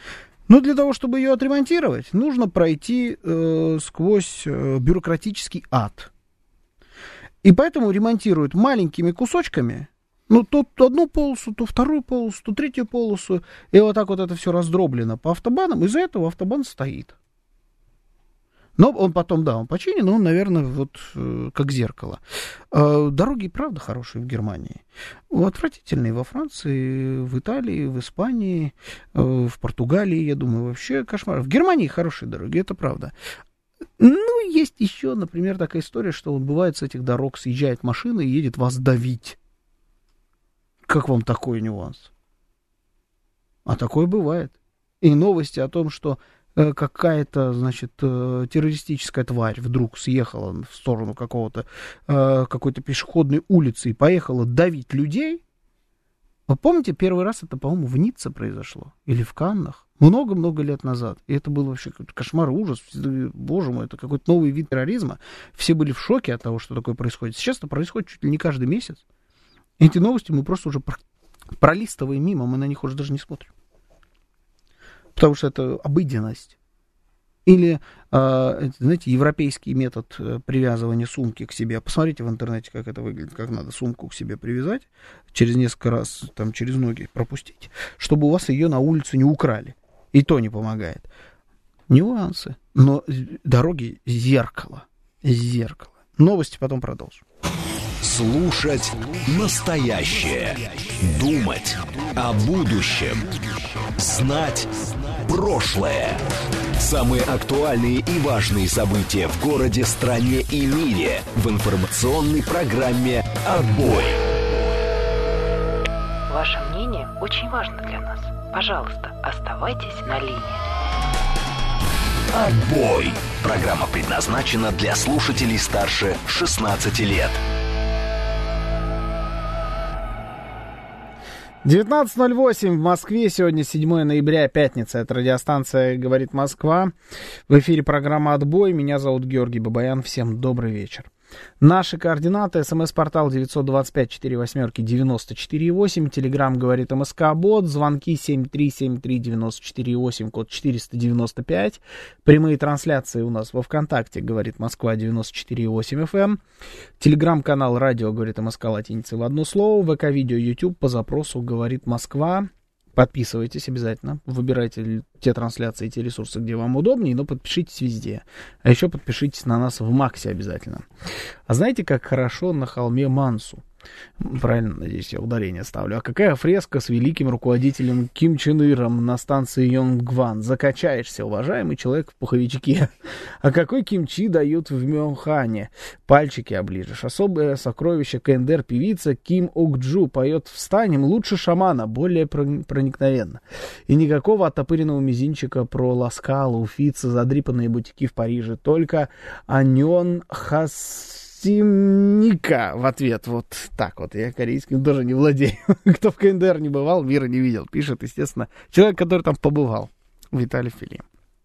Но для того, чтобы ее отремонтировать, нужно пройти сквозь бюрократический ад. И поэтому ремонтируют маленькими кусочками, ну, то одну полосу, то вторую полосу, то третью полосу, и вот так вот это все раздроблено по автобанам, из-за этого автобан стоит. Но он потом, да, он починен, но он, наверное, вот как зеркало. Дороги, правда, хорошие в Германии. Отвратительные во Франции, в Италии, в Испании, в Португалии, я думаю, вообще кошмар. В Германии хорошие дороги, это правда. Ну, есть еще, например, такая история, что вот бывает с этих дорог съезжает машина и едет вас давить. Как вам такой нюанс? А такое бывает. И новости о том, что какая-то, значит, террористическая тварь вдруг съехала в сторону какой-то пешеходной улицы и поехала давить людей. Вы помните, первый раз это, по-моему, в Ницце произошло? Или в Каннах? Много-много лет назад. И это был вообще какой-то кошмар, ужас. Боже мой, это какой-то новый вид терроризма. Все были в шоке от того, что такое происходит. Сейчас это происходит чуть ли не каждый месяц. Эти новости мы просто уже пролистываем мимо, мы на них уже даже не смотрим. Потому что это обыденность. Или, знаете, европейский метод привязывания сумки к себе. Посмотрите в интернете, как это выглядит, как надо сумку к себе привязать, через несколько раз, там, через ноги пропустить, чтобы у вас ее на улицу не украли. И то не помогает. Нюансы. Но дороги зеркало. Зеркало. Новости потом продолжим. Слушать настоящее. Думать о будущем. Знать прошлое. Самые актуальные и важные события в городе, стране и мире в информационной программе «Отбой». Ваше мнение очень важно для нас. Пожалуйста, оставайтесь на линии. «Отбой». Программа предназначена для слушателей старше 16 лет. 19:08 в Москве. Сегодня 7 ноября, пятница. Это радиостанция «Говорит Москва». В эфире программа «Отбой». Меня зовут Георгий Бабаян. Всем добрый вечер. Наши координаты: СМС-портал 925-48-94-8, Телеграм «Говорит МСК-бот», звонки 7373-94-8, код 495, прямые трансляции у нас во ВКонтакте «Говорит Москва» 94,8 FM, Телеграм-канал «Радио Говорит МСК» латиницей в одно слово, ВК-видео, YouTube по запросу «Говорит Москва». Подписывайтесь обязательно, выбирайте те трансляции, те ресурсы, где вам удобнее, но подпишитесь везде. А еще подпишитесь на нас в Максе обязательно. А знаете, как хорошо на холме Мансу? Правильно, надеюсь, я ударение ставлю. А какая фреска с великим руководителем Ким Чен Иром на станции Йонгван? Закачаешься, уважаемый человек в пуховичке. А какой кимчи дают в Мёнхане? Пальчики оближешь. Особое сокровище КНДР певица Ким Ок-Джу поет: «Встанем лучше шамана», более проникновенно. И никакого оттопыренного мизинчика про Ласкала, Уфица, задрипанные бутики в Париже. Только Аньон Хасимника в ответ. Вот так вот. Я корейским тоже не владею. Кто в КНДР не бывал, мира не видел. Пишет, естественно, человек, который там побывал. Виталий Филипп.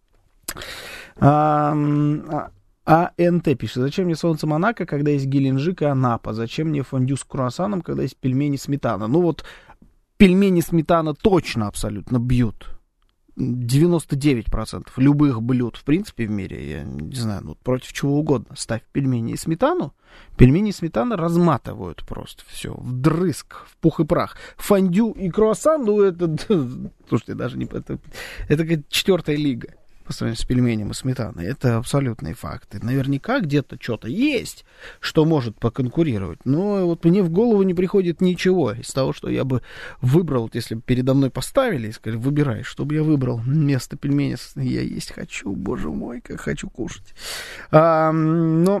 АНТ пишет: зачем мне солнце Монако, когда есть Геленджик и Анапа? Зачем мне фондю с круассаном, когда есть пельмени сметана? Ну вот, пельмени сметана точно абсолютно бьют. 99% любых блюд, в принципе, в мире, я не знаю, ну, против чего угодно. Ставь пельмени и сметана разматывают просто все, вдрызг, в пух и прах. Фондю и круассан, ну, это, слушайте, даже не... Это как 4-я лига по сравнению с пельменем и сметаной. Это абсолютные факты. Наверняка где-то что-то есть, что может поконкурировать. Но вот мне в голову не приходит ничего из того, что я бы выбрал, вот если бы передо мной поставили и сказали: выбирай, что бы я выбрал вместо пельменей. Я есть хочу, боже мой, как хочу кушать. Но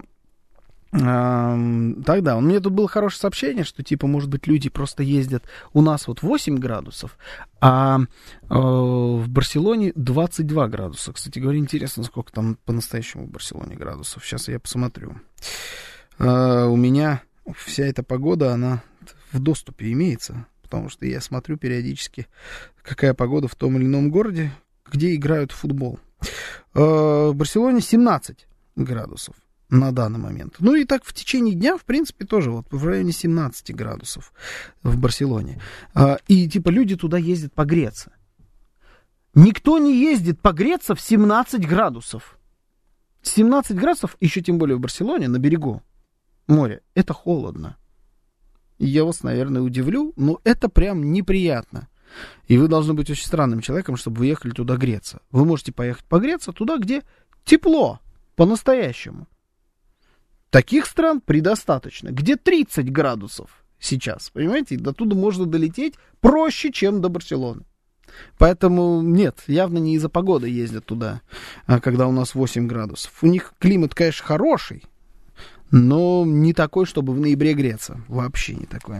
тогда мне тут было хорошее сообщение, что типа, может быть, люди просто ездят, у нас вот 8 градусов, а в Барселоне 22 градуса. Кстати говоря, интересно, сколько там по-настоящему в Барселоне градусов. Сейчас я посмотрю. У меня вся эта погода, она в доступе имеется, потому что я смотрю периодически, какая погода в том или ином городе, где играют в футбол. В Барселоне 17 градусов на данный момент. Ну и так в течение дня, в принципе, тоже вот в районе 17 градусов в Барселоне. И типа люди туда ездят погреться. Никто не ездит погреться в 17 градусов. 17 градусов, еще тем более в Барселоне, на берегу моря, это холодно. Я вас, наверное, удивлю, но это прям неприятно. И вы должны быть очень странным человеком, чтобы вы ехали туда греться. Вы можете поехать погреться туда, где тепло, по-настоящему. Таких стран предостаточно, где 30 градусов сейчас, понимаете? До туда можно долететь проще, чем до Барселоны. Поэтому нет, явно не из-за погоды ездят туда, когда у нас 8 градусов. У них климат, конечно, хороший, но не такой, чтобы в ноябре греться. Вообще не такой.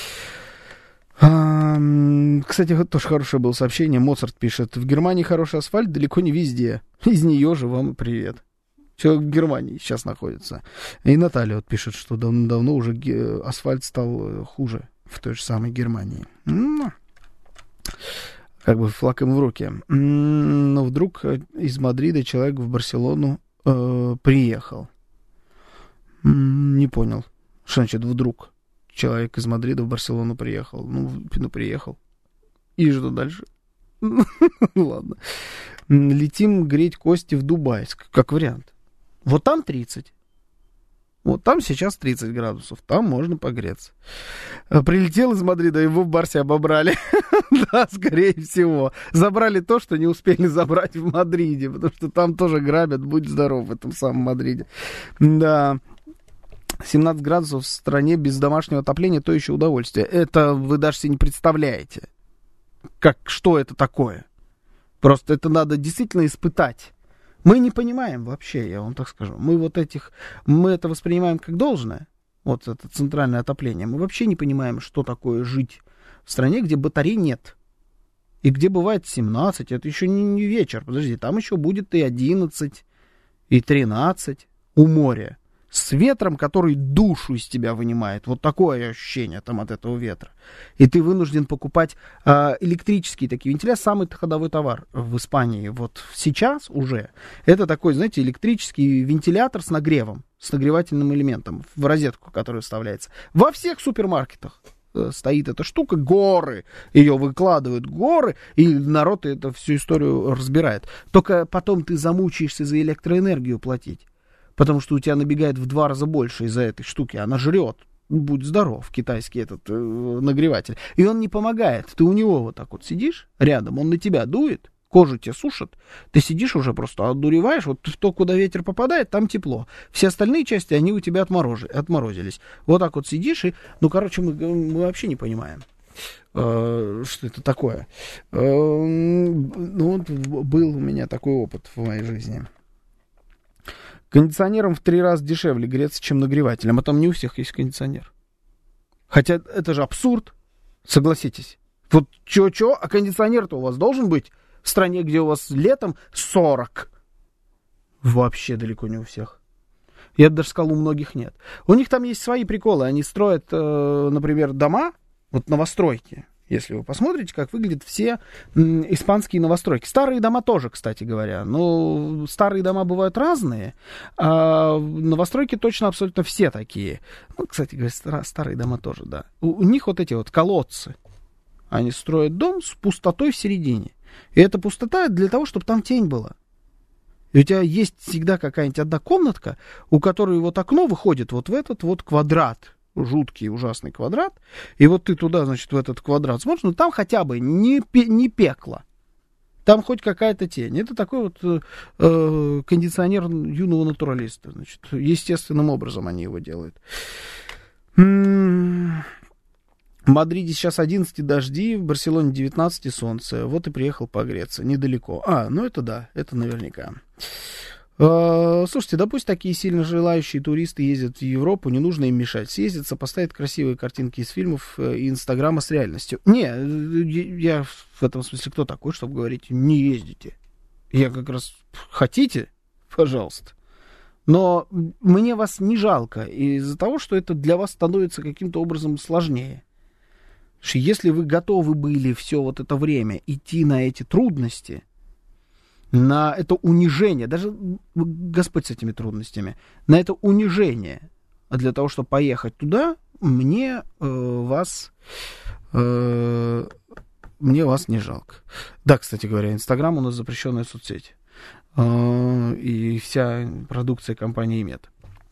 Кстати, вот тоже хорошее было сообщение. Моцарт пишет: в Германии хороший асфальт далеко не везде. Из нее же вам и привет. Человек в Германии сейчас находится. И Наталья вот пишет, что давно уже асфальт стал хуже в той же самой Германии. Как бы флаг им в руки. Но вдруг из Мадрида человек в Барселону приехал. Не понял. Что значит вдруг человек из Мадрида в Барселону приехал? Ну, приехал. И что дальше? Ладно. Летим греть кости в Дубайск. Как вариант. Вот там 30. Вот там сейчас 30 градусов. Там можно погреться. Прилетел из Мадрида, его в Барсе обобрали. Да, скорее всего. Забрали то, что не успели забрать в Мадриде. Потому что там тоже грабят. Будь здоров в этом самом Мадриде. Да. 17 градусов в стране без домашнего отопления — то еще удовольствие. Это вы даже себе не представляете. Что это такое? Просто это надо действительно испытать. Мы не понимаем вообще, я вам так скажу. Мы это воспринимаем как должное. Вот это центральное отопление. Мы вообще не понимаем, что такое жить в стране, где батарей нет. И где бывает 17. Это еще не вечер. Подожди, там еще будет и 11, и 13 у моря. С ветром, который душу из тебя вынимает. Вот такое ощущение там от этого ветра. И ты вынужден покупать электрические такие вентиляторы. Самый ходовой товар в Испании вот сейчас уже. Это такой, знаете, электрический вентилятор с нагревом, с нагревательным элементом в розетку, который вставляется. Во всех супермаркетах стоит эта штука. Горы. Ее выкладывают горы. И народ эту всю историю разбирает. Только потом ты замучаешься за электроэнергию платить. Потому что у тебя набегает в 2 раза больше из-за этой штуки. Она жрет. Будь здоров, китайский этот нагреватель. И он не помогает. Ты у него вот так вот сидишь рядом, он на тебя дует, кожу тебе сушит. Ты сидишь уже просто отдуреваешь. Вот то, куда ветер попадает, там тепло. Все остальные части, они у тебя отморозились. Вот так вот сидишь и... мы вообще не понимаем, что это такое. Был у меня такой опыт в моей жизни. Кондиционером в 3 раза дешевле греться, чем нагревателем. А там не у всех есть кондиционер. Хотя это же абсурд. Согласитесь. Вот чё, а кондиционер-то у вас должен быть в стране, где у вас летом 40. Вообще далеко не у всех. Я даже сказал, у многих нет. У них там есть свои приколы. Они строят, например, дома, вот новостройки. Если вы посмотрите, как выглядят все испанские новостройки. Старые дома тоже, кстати говоря. Но старые дома бывают разные, а новостройки точно абсолютно все такие. Ну, кстати говоря, старые дома тоже, да. У них вот эти вот колодцы. Они строят дом с пустотой в середине. И эта пустота для того, чтобы там тень была. И у тебя есть всегда какая-нибудь одна комнатка, у которой вот окно выходит вот в этот вот квадрат. Жуткий, ужасный квадрат. И вот ты туда, значит, в этот квадрат смотришь, ну там хотя бы не пекло. Там хоть какая-то тень. Это такой вот кондиционер юного натуралиста. Значит, естественным образом они его делают. В Мадриде сейчас 11 дожди, в Барселоне 19 солнце. Вот и приехал погреться. Недалеко. Ну это да, это наверняка. Слушайте, да пусть такие сильно желающие туристы ездят в Европу, не нужно им мешать. Съездятся, поставят красивые картинки из фильмов и Инстаграма с реальностью. Не, я в этом смысле кто такой, чтобы говорить, не ездите. Я как раз, хотите, пожалуйста. Но мне вас не жалко из-за того, что это для вас становится каким-то образом сложнее. Потому что если вы готовы были все вот это время идти на эти трудности, на это унижение, даже Господь с этими трудностями, на это унижение, для того, чтобы поехать туда, мне вас мне вас не жалко. Да, кстати говоря, Инстаграм у нас запрещенная соцсеть. И вся продукция компании Мета.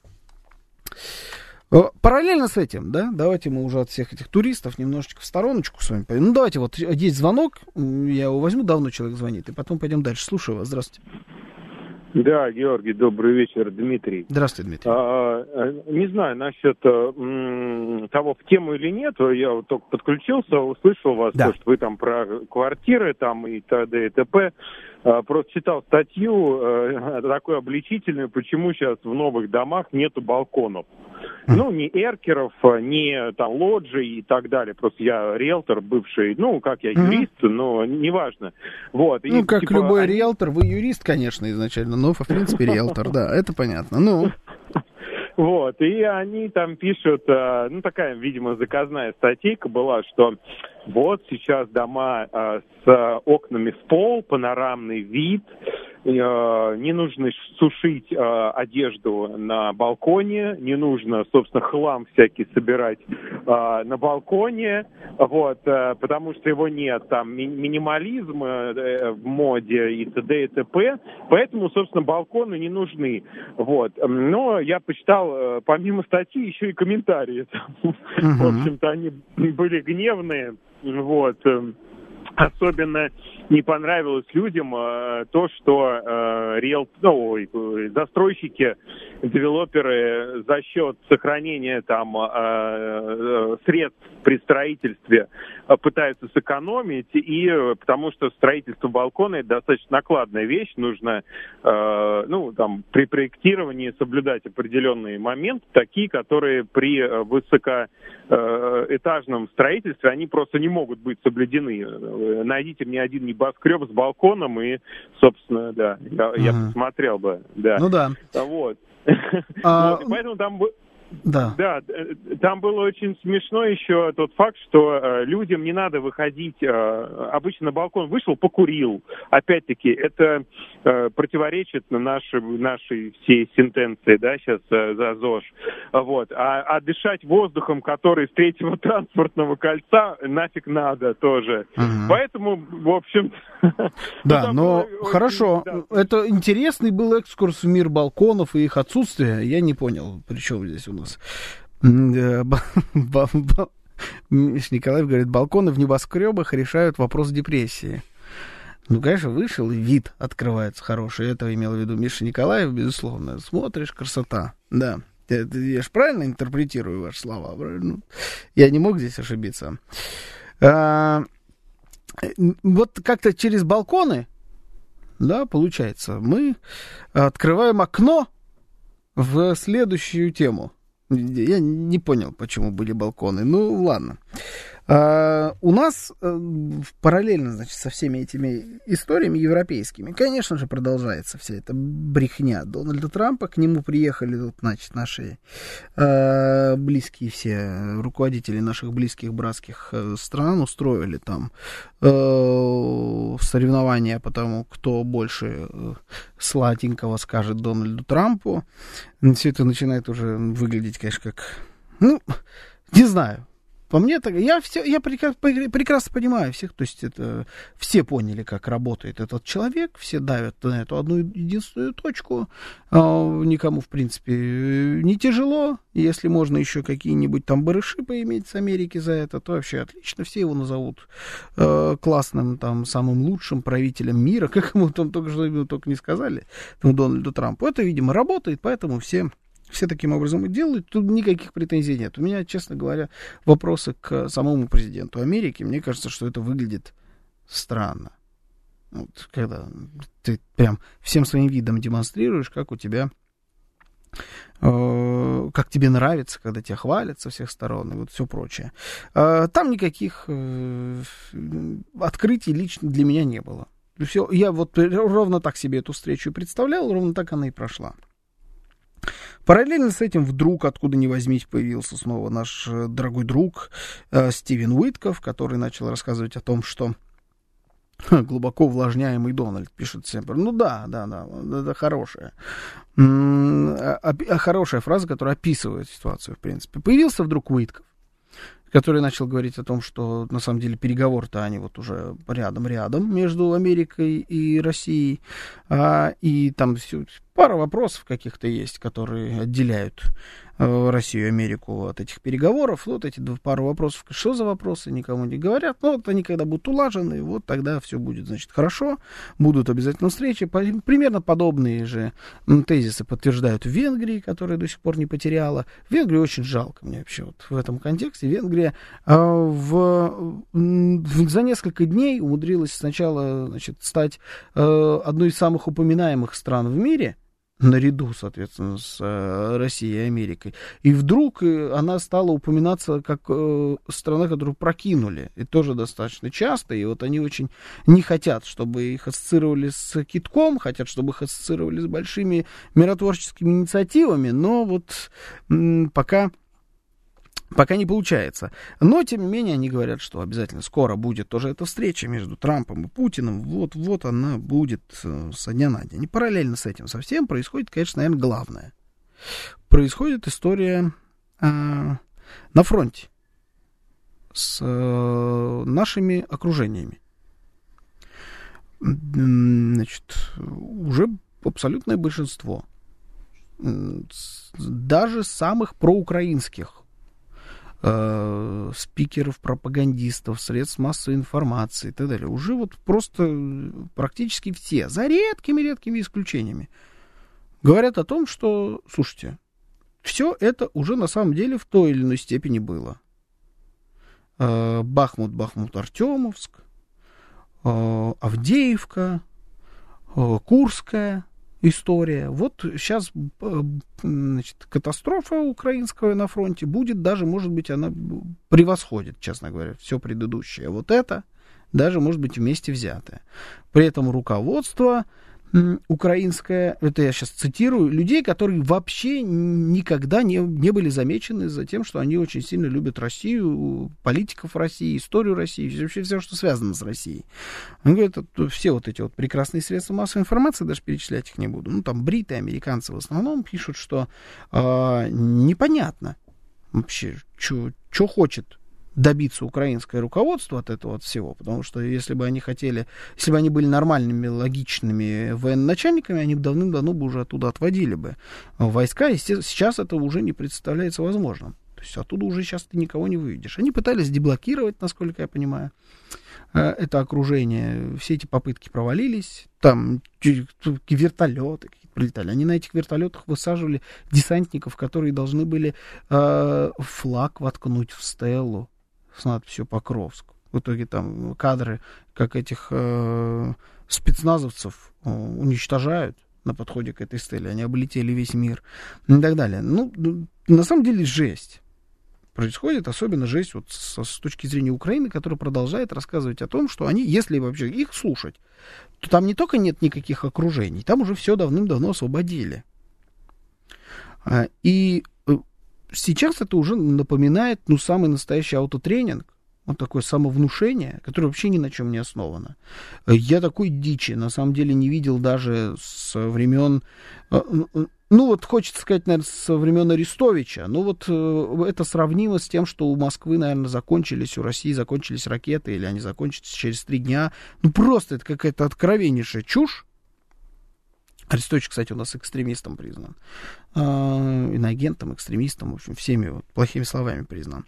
Параллельно с этим, да, давайте мы уже от всех этих туристов немножечко в стороночку с вами пойдем. Ну, давайте, вот есть звонок, я его возьму, давно человек звонит, и потом пойдем дальше. Слушаю вас, здравствуйте. Да, Георгий, добрый вечер, Дмитрий. Здравствуйте, Дмитрий. Не знаю насчет того, в тему или нет, я вот только подключился, услышал вас, да. То, что вы там про квартиры там и т.д. и т.п. Просто читал статью такую обличительную, почему сейчас в новых домах нету балконов. Ну, ни эркеров, ни там лоджий и так далее. Просто я риэлтор бывший, ну, как я юрист, но неважно. Вот. Ну, и, как любой риэлтор, вы юрист, конечно, изначально, но, в принципе, риэлтор, да, это понятно. Ну... Вот, и они там пишут, ну, такая, видимо, заказная статейка была, что вот сейчас дома с окнами в пол, панорамный вид, не нужно сушить одежду на балконе, не нужно, собственно, хлам всякий собирать на балконе, вот, потому что его нет, там минимализм в моде и т.д. и т.п., поэтому, собственно, балконы не нужны, вот. Но я почитал, помимо статьи, еще и комментарии. В общем-то, они были гневные, вот. Особенно не понравилось людям то, что застройщики, девелоперы за счет сохранения там средств при строительстве пытаются сэкономить, и потому что строительство балкона это достаточно накладная вещь, нужно при проектировании соблюдать определенные моменты, такие, которые при высокоэтажном строительстве они просто не могут быть соблюдены. Найдите мне один небоскреб с балконом, и, собственно, да, я посмотрел бы. Да. Ну да. Вот. Поэтому там... Да. Да, там было очень смешно еще тот факт, что людям не надо выходить, обычно на балкон вышел, покурил. Опять-таки, это противоречит нашей всей сентенции, да, сейчас за ЗОЖ. Вот. А дышать воздухом, который с третьего транспортного кольца, нафиг надо тоже. Поэтому, в общем... Да, но хорошо. Это интересный был экскурс в мир балконов и их отсутствие. Я не понял, при чем здесь у нас... Миша Николаев говорит, балконы в небоскребах решают вопрос депрессии. Ну, конечно, вышел, и вид открывается хороший. Это имел в виду Миша Николаев, безусловно. Смотришь, красота. Да. Я же правильно интерпретирую ваши слова? Я не мог здесь ошибиться. Вот как-то через балконы, да, получается, мы открываем окно в следующую тему. Я не понял, почему были балконы. Ну, ладно. У нас параллельно, значит, со всеми этими историями европейскими, конечно же, продолжается вся эта брехня Дональда Трампа. К нему приехали, значит, наши близкие все руководители наших близких братских стран, устроили там соревнования по тому, кто больше сладенького скажет Дональду Трампу. Все это начинает уже выглядеть, конечно, как... Ну, не знаю. По мне, так, я прекрасно понимаю всех, то есть это все поняли, как работает этот человек, все давят на эту одну единственную точку, никому, в принципе, не тяжело, если можно еще какие-нибудь там барыши поиметь с Америки за это, то вообще отлично, все его назовут классным, там, самым лучшим правителем мира, как ему там только не сказали, Дональду Трампу. Это, видимо, работает, поэтому все таким образом и делают, тут никаких претензий нет. У меня, честно говоря, вопросы к самому президенту Америки. Мне кажется, что это выглядит странно. Вот, когда ты прям всем своим видом демонстрируешь, как у тебя, как тебе нравится, когда тебя хвалят со всех сторон и вот все прочее. Там никаких открытий лично для меня не было. Все, я вот ровно так себе эту встречу представлял, ровно так она и прошла. Параллельно с этим вдруг, откуда ни возьмись, появился снова наш дорогой друг Стивен Уитков, который начал рассказывать о том, что глубоко увлажняемый Дональд, пишет Семпер. Ну да, это хорошая. Хорошая фраза, которая описывает ситуацию, в принципе. Появился вдруг Уитков, который начал говорить о том, что на самом деле переговоры-то они вот уже рядом между Америкой и Россией, и там пара вопросов каких-то есть, которые отделяют Россию и Америку от этих переговоров. Вот эти пару вопросов, что за вопросы, никому не говорят, но вот они когда будут улажены, вот тогда все будет, значит, хорошо, будут обязательно встречи. Примерно подобные же тезисы подтверждают в Венгрии, которая до сих пор не потеряла. Венгрию очень жалко мне вообще вот в этом контексте. Венгрия за несколько дней умудрилась сначала, значит, стать одной из самых упоминаемых стран в мире, наряду, соответственно, с Россией и Америкой. И вдруг она стала упоминаться как страна, которую прокинули. И тоже достаточно часто. И вот они очень не хотят, чтобы их ассоциировали с китком, хотят, чтобы их ассоциировали с большими миротворческими инициативами. Но вот пока не получается. Но, тем не менее, они говорят, что обязательно скоро будет тоже эта встреча между Трампом и Путиным. Вот она будет со дня на день. И параллельно с этим совсем происходит, конечно, наверное, главное. Происходит история на фронте с нашими окружениями. Значит, уже абсолютное большинство даже самых проукраинских спикеров, пропагандистов, средств массовой информации и так далее. Уже вот просто практически все, за редкими исключениями, говорят о том, что, слушайте, все это уже на самом деле в той или иной степени было. Бахмут, Артемовск, Авдеевка, Курская история. Вот сейчас, значит, катастрофа украинская на фронте будет, даже, может быть, она превосходит, честно говоря, все предыдущее. Вот это даже, может быть, вместе взятое. При этом руководство украинское, это я сейчас цитирую, людей, которые вообще никогда не были замечены за тем, что они очень сильно любят Россию, политиков России, историю России, вообще все, что связано с Россией. Он говорит, все вот эти вот прекрасные средства массовой информации, даже перечислять их не буду, ну, там бриты, американцы в основном пишут, что непонятно вообще, что хочет добиться украинское руководство от этого от всего, потому что если бы они были нормальными, логичными военачальниками, они давным-давно бы уже оттуда отводили бы войска, и сейчас это уже не представляется возможным. То есть оттуда уже сейчас ты никого не выведешь. Они пытались деблокировать, насколько я понимаю, это окружение. Все эти попытки провалились. Там вертолеты какие-то прилетали. Они на этих вертолетах высаживали десантников, которые должны были флаг воткнуть в стелу с надписью «Покровск». В итоге там кадры, как этих спецназовцев уничтожают на подходе к этой стеле. Они облетели весь мир и так далее. Ну, на самом деле, жесть происходит, особенно жесть вот с точки зрения Украины, которая продолжает рассказывать о том, что они, если вообще их слушать, то там не только нет никаких окружений, там уже все давным-давно освободили. И сейчас это уже напоминает, самый настоящий аутотренинг, вот такое самовнушение, которое вообще ни на чем не основано. Я такой дичи, на самом деле, не видел даже с времен, хочется сказать, наверное, со времен Арестовича. Это сравнимо с тем, что у Москвы, наверное, у России закончились ракеты, или они закончатся через 3 дня. Просто это какая-то откровеннейшая чушь. Арестович, кстати, у нас экстремистом признан. Иноагентом, экстремистом, в общем, всеми плохими словами признан.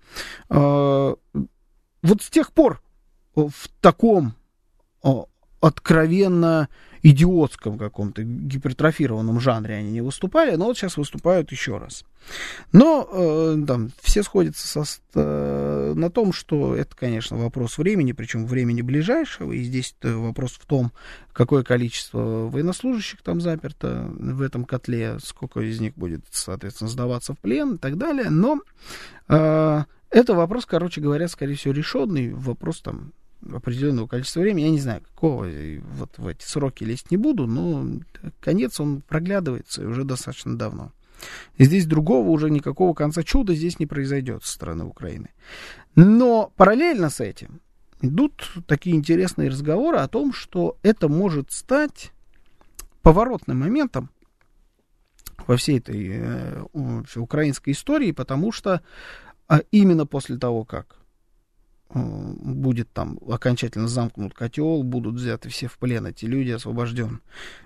Вот с тех пор в таком откровенно идиотском каком-то гипертрофированном жанре они не выступали, но вот сейчас выступают еще раз. Но там все сходятся на том, что это, конечно, вопрос времени, причем времени ближайшего, и здесь вопрос в том, какое количество военнослужащих там заперто в этом котле, сколько из них будет, соответственно, сдаваться в плен и так далее. Но это вопрос, короче говоря, скорее всего, решенный, вопрос там определенного количества времени, я не знаю, какого, вот в эти сроки лезть не буду, но конец, он проглядывается, и уже достаточно давно. И здесь другого уже никакого конца чуда здесь не произойдет со стороны Украины. Но параллельно с этим идут такие интересные разговоры о том, что это может стать поворотным моментом во всей этой украинской истории, потому что именно после того, как будет там окончательно замкнут котел, будут взяты все в плен эти люди, освобождены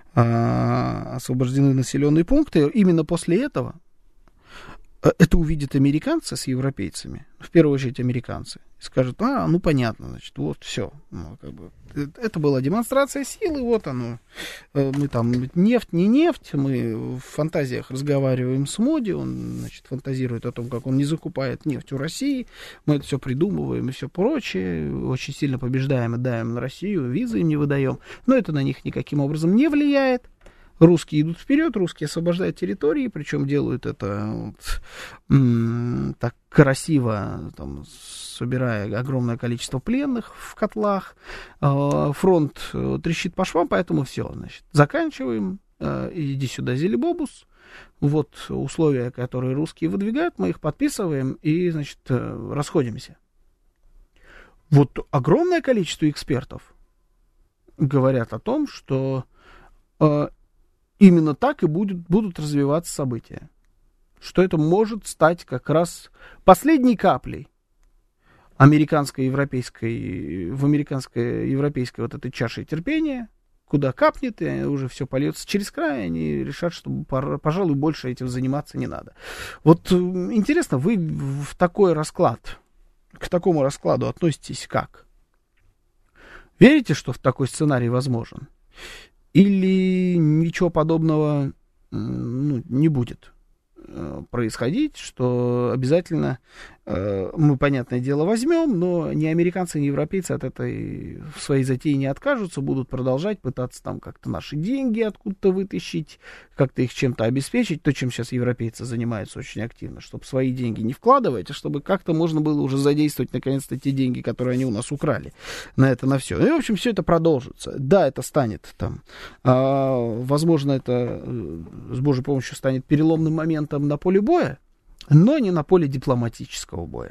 населенные пункты, именно после этого это увидят американцы с европейцами, в первую очередь американцы, и скажут, ну понятно, значит, вот все, это была демонстрация силы, вот оно, мы там нефть, не нефть, мы в фантазиях разговариваем с Моди, он, значит, фантазирует о том, как он не закупает нефть у России, мы это все придумываем и все прочее, очень сильно побеждаем и давим на Россию, визы им не выдаем, но это на них никаким образом не влияет. Русские идут вперед, русские освобождают территории, причем делают это так красиво, там, собирая огромное количество пленных в котлах. Фронт трещит по швам, поэтому все, значит, заканчиваем. Иди сюда, Зелебобус. Вот условия, которые русские выдвигают, мы их подписываем и, значит, расходимся. Вот огромное количество экспертов говорят о том, что именно так и будут развиваться события. Что это может стать как раз последней каплей американско-европейской вот этой чашей терпения, куда капнет, и уже все польется через край, они решат, что, пожалуй, больше этим заниматься не надо. Вот интересно, вы в такой расклад, к такому раскладу относитесь как? Верите, что такой сценарий возможен? Или ничего подобного не будет происходить, что обязательно мы, понятное дело, возьмем, но ни американцы, ни европейцы от этой своей затеи не откажутся, будут продолжать пытаться там как-то наши деньги откуда-то вытащить, как-то их чем-то обеспечить, то, чем сейчас европейцы занимаются очень активно, чтобы свои деньги не вкладывать, а чтобы как-то можно было уже задействовать наконец-то те деньги, которые они у нас украли на это, на все. И, в общем, все это продолжится. Да, это станет там, возможно, это с Божьей помощью станет переломным моментом на поле боя, но не на поле дипломатического боя.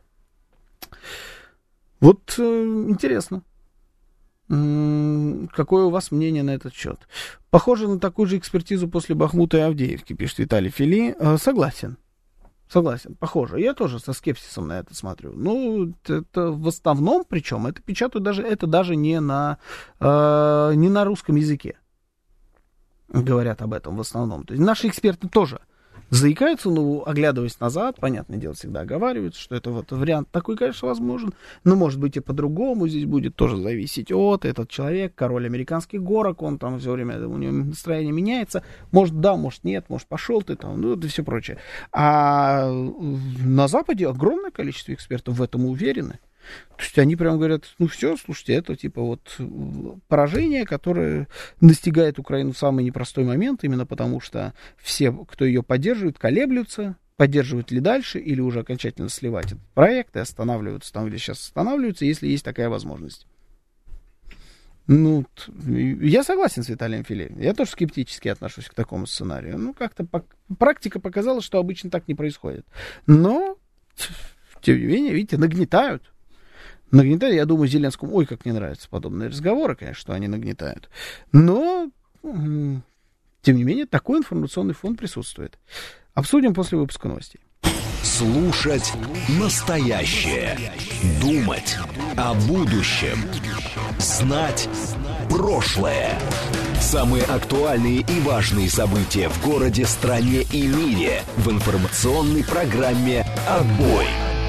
Вот интересно, какое у вас мнение на этот счет? Похоже на такую же экспертизу после Бахмута и Авдеевки, пишет Виталий Фили. Согласен, похоже. Я тоже со скепсисом на это смотрю. Ну, это в основном, причем, это печатают даже не на русском языке. Говорят об этом в основном. То есть наши эксперты тоже заикаются, оглядываясь назад, понятное дело, всегда оговариваются, что это вот вариант такой, конечно, возможен, но может быть и по-другому, здесь будет тоже зависеть от этот человек, король американских горок, он там все время, у него настроение меняется, может да, может нет, может пошел ты там, и все прочее. А на Западе огромное количество экспертов в этом уверены. То есть они прям говорят, все, слушайте, это типа вот поражение, которое настигает Украину в самый непростой момент, именно потому что все, кто ее поддерживает, колеблются, поддерживают ли дальше, или уже окончательно сливать этот проект и останавливаются там, где сейчас останавливаются, если есть такая возможность. Я согласен с Виталием Филе. Я тоже скептически отношусь к такому сценарию. Как-то практика показала, что обычно так не происходит. Но, тем не менее, видите, нагнетают. Я думаю, Зеленскому, ой, как мне нравятся подобные разговоры, конечно, что они нагнетают. Но, тем не менее, такой информационный фон присутствует. Обсудим после выпуска новостей. Слушать настоящее. Думать о будущем. Знать прошлое. Самые актуальные и важные события в городе, стране и мире в информационной программе «Отбой».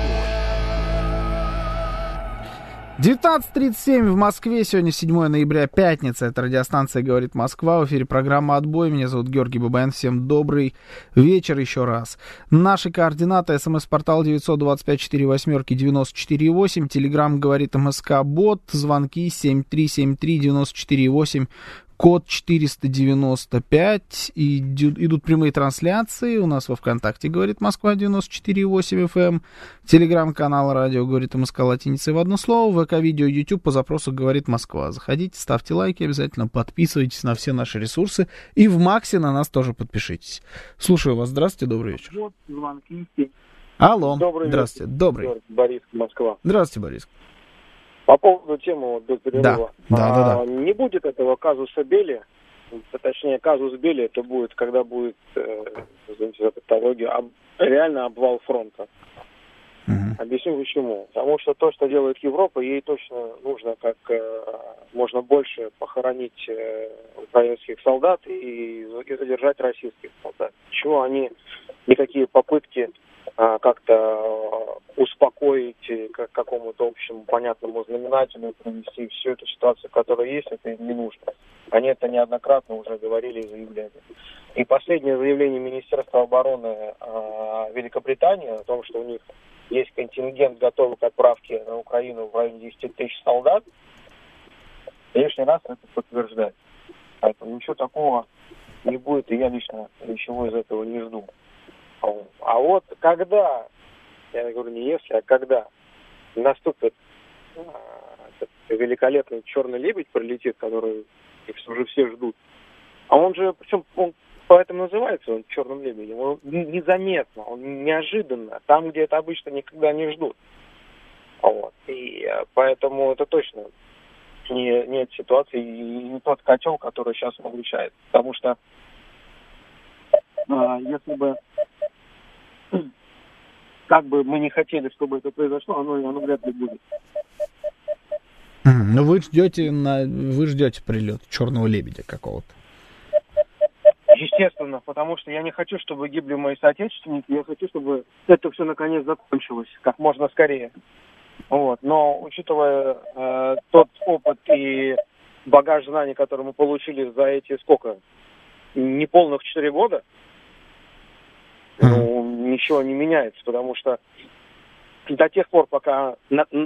19:37 в Москве, сегодня 7 ноября, пятница, это радиостанция «Говорит Москва», в эфире программа «Отбой», меня зовут Георгий Бабаян, всем добрый вечер еще раз. Наши координаты: смс-портал 925-48-94-8, телеграм «Говорит МСК-бот», звонки 7373-94-8, код 495, идут прямые трансляции, у нас во ВКонтакте «Говорит Москва» 94,8 FM, телеграм-канал «Радио говорит МСК» латиницей в одно слово, ВК-видео, YouTube по запросу «Говорит Москва». Заходите, ставьте лайки, обязательно подписывайтесь на все наши ресурсы и в Максе на нас тоже подпишитесь. Слушаю вас, здравствуйте, добрый вечер. Вот звонки. Алло, Добрый здравствуйте, вечер. добрый. Борис, Москва. Здравствуйте, Борис. По поводу темы до перерыва. Да. Не будет этого казуса Белли, точнее казус Белли, это будет, когда будет, извините за тавтологию, реально обвал фронта. Объясню почему. Потому что то, что делает Европа, ей точно нужно как можно больше похоронить украинских солдат и задержать российских солдат. Чего они никакие попытки как-то успокоить к какому-то общему понятному знаменателю, привести всю эту ситуацию, которая есть, это им не нужно. Они это неоднократно уже говорили и заявляли. И последнее заявление Министерства обороны Великобритании о том, что у них есть контингент, готовый к отправке на Украину в районе 10 тысяч солдат, лишний раз это подтверждает. Поэтому ничего такого не будет, и я лично ничего из этого не жду. А вот когда, я говорю не если, а когда наступит этот великолепный черный лебедь прилетит, который уже все ждут, а он же, причем он поэтому называется он черным лебедем, он незаметно, он неожиданно, там, где это обычно никогда не ждут. Вот. И поэтому это точно не ситуация и не тот котел, который сейчас получает. Потому что если бы как бы мы не хотели, чтобы это произошло, оно вряд ли будет. Ну вы ждете прилет черного лебедя какого-то. Естественно, потому что я не хочу, чтобы гибли мои соотечественники, я хочу, чтобы это все наконец закончилось как можно скорее. Вот. Но учитывая тот опыт и багаж знаний, который мы получили за эти неполных 4 года, ничего не меняется, потому что до тех пор, пока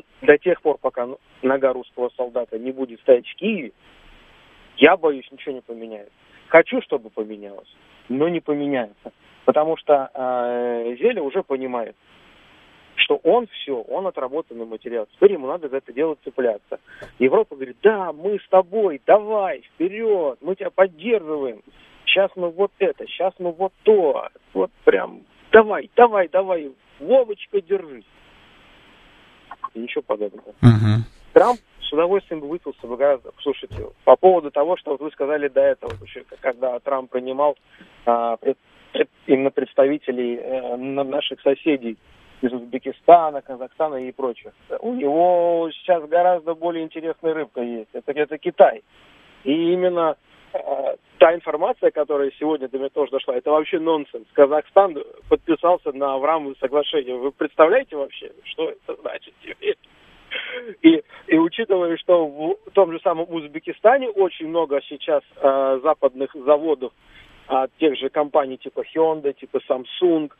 нога русского солдата не будет стоять в Киеве, я боюсь, ничего не поменяется. Хочу, чтобы поменялось, но не поменяется. Потому что Зеля уже понимает, что он отработанный материал. Теперь ему надо за это дело цепляться. Европа говорит, да, мы с тобой, давай, вперед, мы тебя поддерживаем. Сейчас мы вот это, сейчас мы вот то. Вот прям, давай, Вовочка, держись. И ничего подобного. Трамп с удовольствием бы выпился бы гораздо. Слушайте, по поводу того, что вот вы сказали до этого, когда Трамп принимал именно представителей наших соседей из Узбекистана, Казахстана и прочих. У него сейчас гораздо более интересная рыбка есть. Это Китай. И именно та информация, которая сегодня до меня тоже дошла, это вообще нонсенс. Казахстан подписался на Авраамово соглашение. Вы представляете вообще, что это значит теперь? И учитывая, что в том же самом Узбекистане очень много сейчас западных заводов от тех же компаний типа Hyundai, типа Samsung,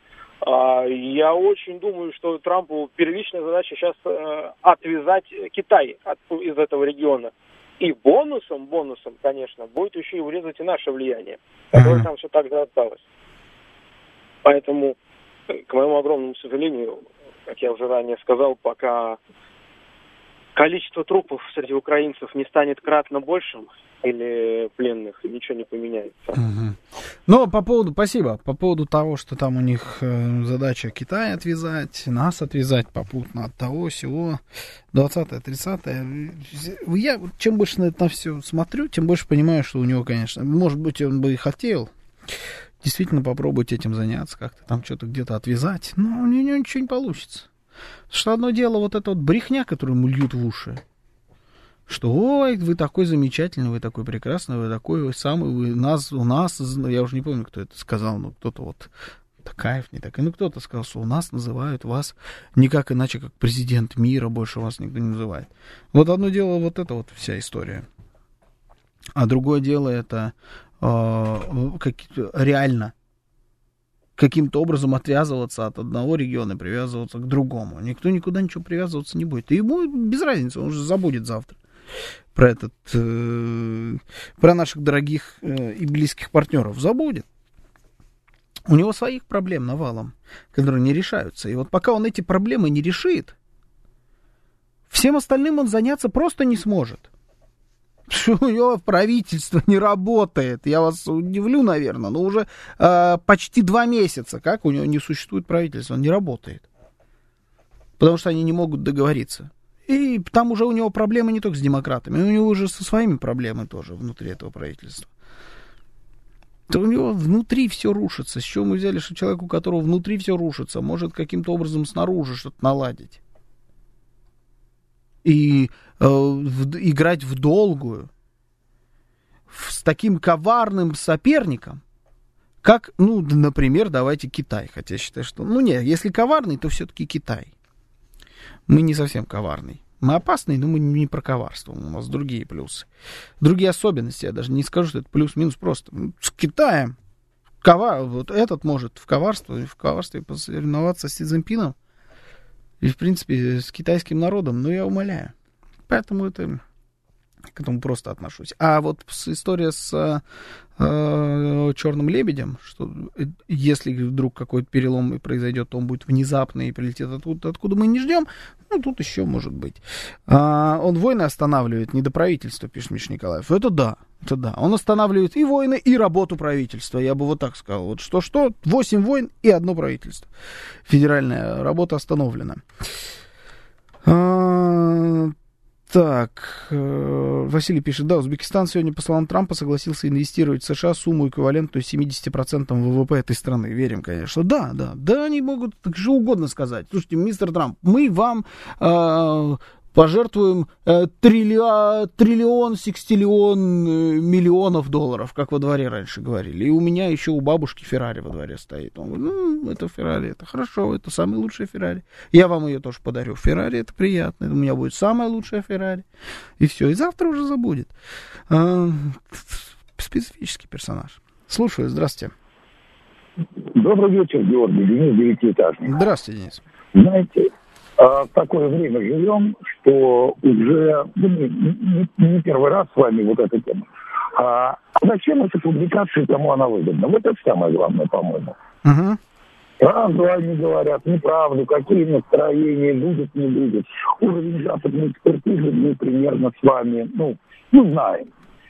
я очень думаю, что Трампу первичная задача сейчас отвязать Китай из этого региона. И бонусом, конечно, будет еще и урезать и наше влияние, которое там все так же осталось. Поэтому, к моему огромному сожалению, как я уже ранее сказал, пока количество трупов среди украинцев не станет кратно большим или пленных, ничего не поменяется. Но спасибо, по поводу того, что там у них задача Китай отвязать, нас отвязать попутно от того всего, 20-е, 30-е. Я чем больше на это все смотрю, тем больше понимаю, что у него, конечно, может быть, он бы и хотел действительно попробовать этим заняться, как-то там что-то где-то отвязать, но у него ничего не получится. Потому что одно дело вот эта вот брехня, которую ему льют в уши, что ой, вы такой замечательный, вы такой прекрасный, вы такой самый, у нас, я уже не помню, кто это сказал, но кто-то вот, Такаев, не так, ну кто-то сказал, что у нас называют вас никак иначе, как президент мира, больше вас никто не называет. Вот одно дело вот это вот вся история, а другое дело это реально каким-то образом отвязываться от одного региона, привязываться к другому. Никто никуда ничего привязываться не будет. И ему без разницы, он уже забудет завтра про наших дорогих и близких партнеров. Забудет. У него своих проблем навалом, которые не решаются. И вот пока он эти проблемы не решит, всем остальным он заняться просто не сможет. Что у него правительство не работает. Я вас удивлю, наверное, но уже почти 2 месяца, как у него не существует правительства, он не работает. Потому что они не могут договориться. И там уже у него проблемы не только с демократами, у него уже со своими проблемами тоже внутри этого правительства. то у него внутри все рушится. С чего мы взяли, что человек, у которого внутри все рушится, может каким-то образом снаружи что-то наладить? И играть в долгую с таким коварным соперником, как, например, давайте Китай. Хотя я считаю, что, если коварный, то все-таки Китай. Мы не совсем коварный. Мы опасные, но мы не про коварство. У нас другие плюсы. Другие особенности. Я даже не скажу, что это плюс-минус просто. С Китаем вот этот может в коварстве посоревноваться с Си Цзиньпином. И, в принципе, с китайским народом. Но я умоляю. Поэтому к этому просто отношусь. А вот история с черным лебедем, что если вдруг какой-то перелом произойдет, то он будет внезапный и прилетит откуда мы не ждем, тут еще может быть. Он войны останавливает, не до правительства, пишет Миша Николаев. Это да. Он останавливает и войны, и работу правительства. Я бы вот так сказал. Вот что 8 войн и одно правительство. Федеральная работа остановлена. Так, Василий пишет, Узбекистан сегодня, по словам Трампа, согласился инвестировать в США сумму эквивалентную 70% ВВП этой страны. Верим, конечно. Да, они могут так же угодно сказать. Слушайте, мистер Трамп, мы вам пожертвуем триллион, миллионов долларов, как во дворе раньше говорили. И у меня еще у бабушки Феррари во дворе стоит. Он говорит, это Феррари, это хорошо, это самая лучшая Феррари. Я вам ее тоже подарю. Феррари, это приятно. У меня будет самая лучшая Феррари. И все, и завтра уже забудет. Специфический персонаж. Слушаю, здравствуйте. Добрый вечер, Георгий. Денис, девятиэтажный. Здравствуйте, Денис. Знаете, в такое время живем, что уже не первый раз с вами вот эта тема. А зачем эта публикация, кому она выгодна? Вот это самое главное, по-моему. Правду они говорят, неправду, какие настроения, будет, не будет. Уровень западной экспертизы мы примерно с вами, знаем.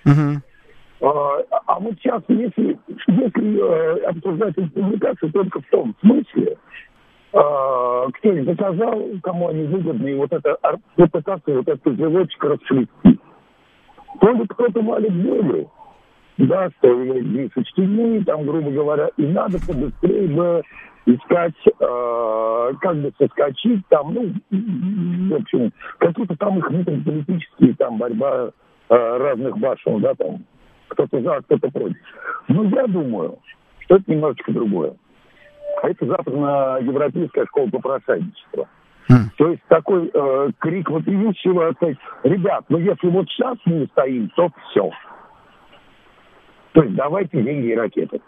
А вот сейчас, если обсуждать эту публикацию только в том смысле, кто-нибудь доказал, кому они выгодны, и вот это попытаться вот этот узелочек расшевести. То ли кто-то валит землю, что его не сочтены, там, грубо говоря, и надо побыстрее бы искать, как бы соскочить, там, в общем, какие-то там их внутриполитические, там, борьба разных башен, там, кто-то за, кто-то против. Но я думаю, что это немножечко другое. Это западноевропейская школа попрошайничества. То есть такой крик вопиющего, ребят, если вот сейчас не стоим, то все. То есть давайте деньги и ракеты.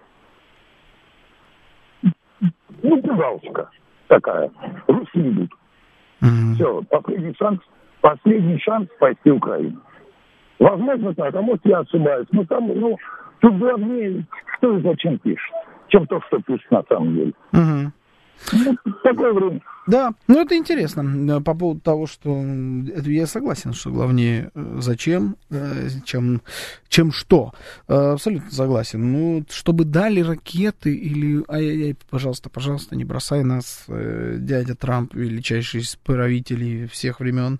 Пугалочка такая. Русские идут. Все, последний шанс спасти Украину. Возможно так, а может я ошибаюсь. Тут главнее, кто и зачем пишет, чем то, что пишет на самом деле. Такое время. Да, это интересно по поводу того, что я согласен, что главнее зачем, чем что. Абсолютно согласен. Чтобы дали ракеты или... Ай-яй-яй, пожалуйста, не бросай нас, дядя Трамп, величайший из правителей всех времен.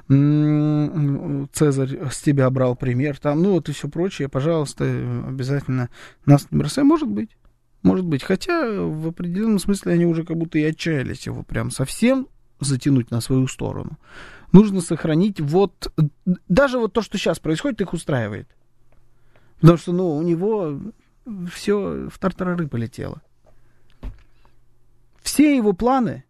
Цезарь с тебя брал пример. Там, и все прочее. Пожалуйста, обязательно нас не бросай. Может быть, хотя в определенном смысле они уже как будто и отчаялись его прям совсем затянуть на свою сторону. Нужно сохранить даже то, что сейчас происходит, их устраивает. Потому что, у него все в тартарары полетело. Все его планы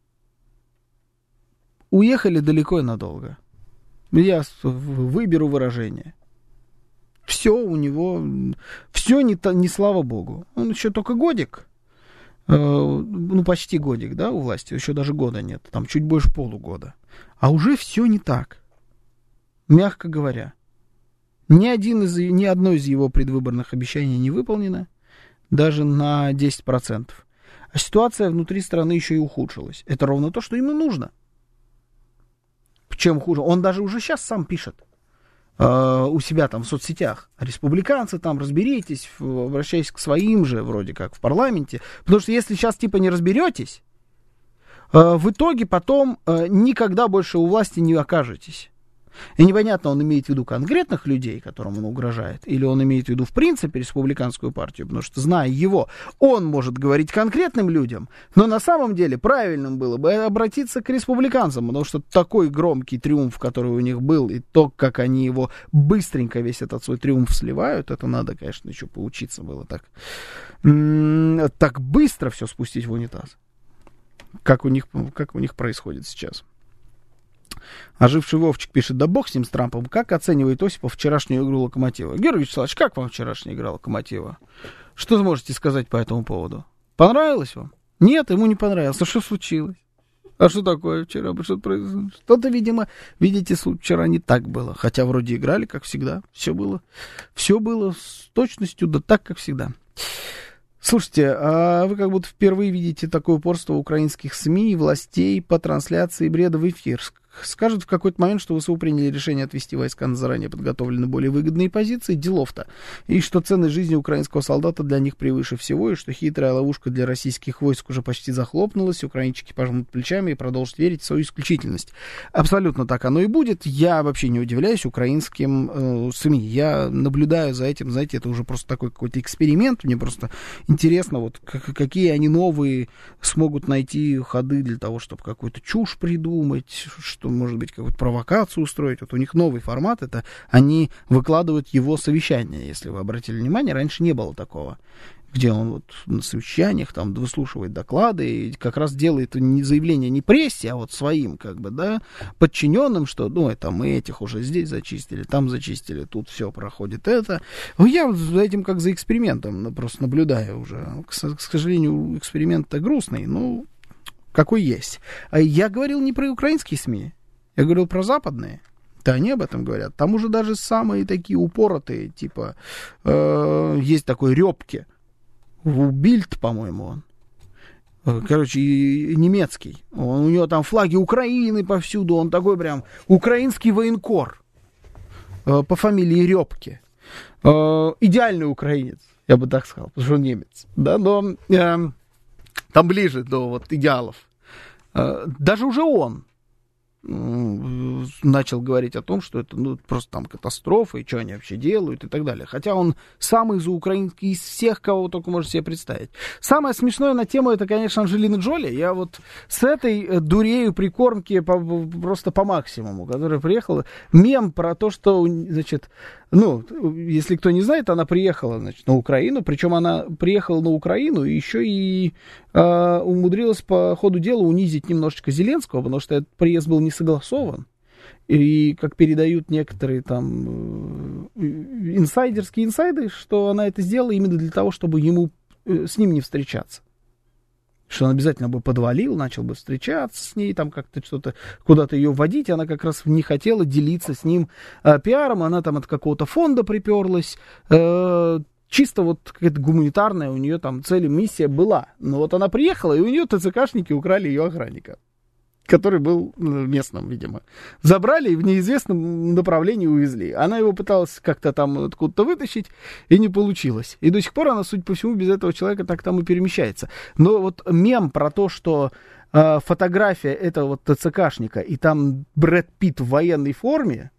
уехали далеко и надолго. Я выберу выражение. Все у него, все не слава богу. Он еще только годик, почти годик, у власти, еще даже года нет, там чуть больше полугода. А уже все не так, мягко говоря. Ни одно из его предвыборных обещаний не выполнено, даже на 10%. А ситуация внутри страны еще и ухудшилась. Это ровно то, что ему нужно. Чем хуже? Он даже уже сейчас сам пишет. У себя там в соцсетях. Республиканцы там, разберитесь, обращаясь к своим же, вроде как, в парламенте. Потому что если сейчас не разберетесь, в итоге потом никогда больше у власти не окажетесь. И непонятно, он имеет в виду конкретных людей, которым он угрожает, или он имеет в виду, в принципе, республиканскую партию, потому что, зная его, он может говорить конкретным людям, но на самом деле правильным было бы обратиться к республиканцам, потому что такой громкий триумф, который у них был, и то, как они его быстренько весь этот свой триумф сливают, это надо, конечно, еще поучиться было так быстро все спустить в унитаз, как у них происходит сейчас. Оживший Вовчик пишет: да бог с ним, с Трампом. Как оценивает Осипов вчерашнюю игру Локомотива? Георгий Вячеславович, как вам вчерашняя игра Локомотива? Что вы можете сказать по этому поводу? Понравилось вам? Нет, ему не понравилось. А что случилось? А что такое вчера? Что-то, видимо, видите, вчера не так было. Хотя вроде играли, как всегда. Все было с точностью, да так, как всегда. Слушайте, а вы как будто впервые видите такое упорство украинских СМИ и властей по трансляции бреда в эфир. Скажут в какой-то момент, что ВСУ приняли решение отвести войска на заранее подготовленные более выгодные позиции, делов-то. И что ценность жизни украинского солдата для них превыше всего, и что хитрая ловушка для российских войск уже почти захлопнулась, украинчики пожмут плечами и продолжат верить в свою исключительность. Абсолютно так оно и будет. Я вообще не удивляюсь украинским СМИ. Я наблюдаю за этим, знаете, это уже просто такой какой-то эксперимент. Мне просто интересно, вот какие они новые смогут найти ходы для того, чтобы какую-то чушь придумать, что, может быть, какую-то провокацию устроить. Вот у них новый формат, это они выкладывают его совещание, если вы обратили внимание, раньше не было такого, где он вот на совещаниях там выслушивает доклады и как раз делает заявление не прессе, а вот своим, как бы, да, подчиненным, что, ну, это мы этих уже здесь зачистили, там зачистили, тут все проходит это. Я за этим как за экспериментом просто наблюдаю уже. К сожалению, эксперимент-то грустный, ну, какой есть. А я говорил не про украинские СМИ, я говорил про западные. Да, они об этом говорят. Там уже даже самые такие упоротые, типа, есть такой Рёбке, Бильд, по-моему, он. Короче, немецкий. У него там флаги Украины повсюду, он такой прям украинский военкор по фамилии Рёбке. Идеальный украинец, я бы так сказал, потому что он немец. Да, но там ближе до вот идеалов. Даже уже он начал говорить о том, что это просто там катастрофа, и что они вообще делают, и так далее. Хотя он самый заукраинский из всех, кого вы только можете себе представить. Самое смешное на тему, это, конечно, Анджелина Джоли. Я вот с этой дурею прикормки просто по максимуму, которая приехала. Мем про то, что, значит, ну, если кто не знает, она приехала, значит, на Украину, причем она приехала на Украину и еще и умудрилась по ходу дела унизить немножечко Зеленского, потому что этот приезд был не согласован. И как передают некоторые там инсайдерские инсайды, что она это сделала именно для того, чтобы ему с ним не встречаться. Что он обязательно бы подвалил, начал бы встречаться с ней, там как-то что-то, куда-то ее вводить. Она как раз не хотела делиться с ним пиаром. Она там от какого-то фонда приперлась. Чисто вот какая-то гуманитарная у нее там цель и миссия была. Но вот она приехала, и у нее ТЦКшники украли ее охранника, который был местным, видимо. Забрали и в неизвестном направлении увезли. Она его пыталась как-то там откуда-то вытащить, и не получилось. И до сих пор она, судя по всему, без этого человека так там и перемещается. Но вот мем про то, что фотография этого вот ТЦКшника, и там Брэд Питт в военной форме,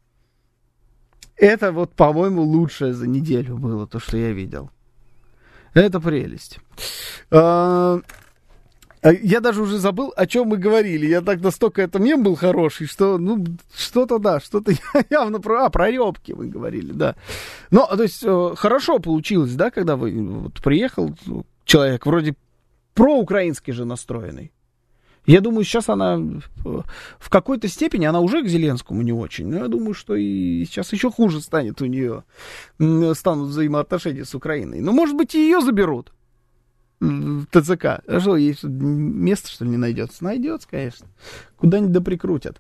это вот, по-моему, лучшее за неделю было, то, что я видел. Это прелесть. Я даже уже забыл, о чем мы говорили. Я так настолько это мем был хороший, что, ну, что-то, да, что-то явно про Рёбке мы говорили, да. Но, то есть, хорошо получилось, да, когда вот приехал человек, вроде проукраински же настроенный. Я думаю, сейчас она в какой-то степени, она уже к Зеленскому не очень, но я думаю, что и сейчас еще хуже станет у нее, станут взаимоотношения с Украиной. Но, может быть, и ее заберут в ТЦК. А что, ей место, что ли, не найдется? Найдется, конечно. Куда-нибудь да прикрутят.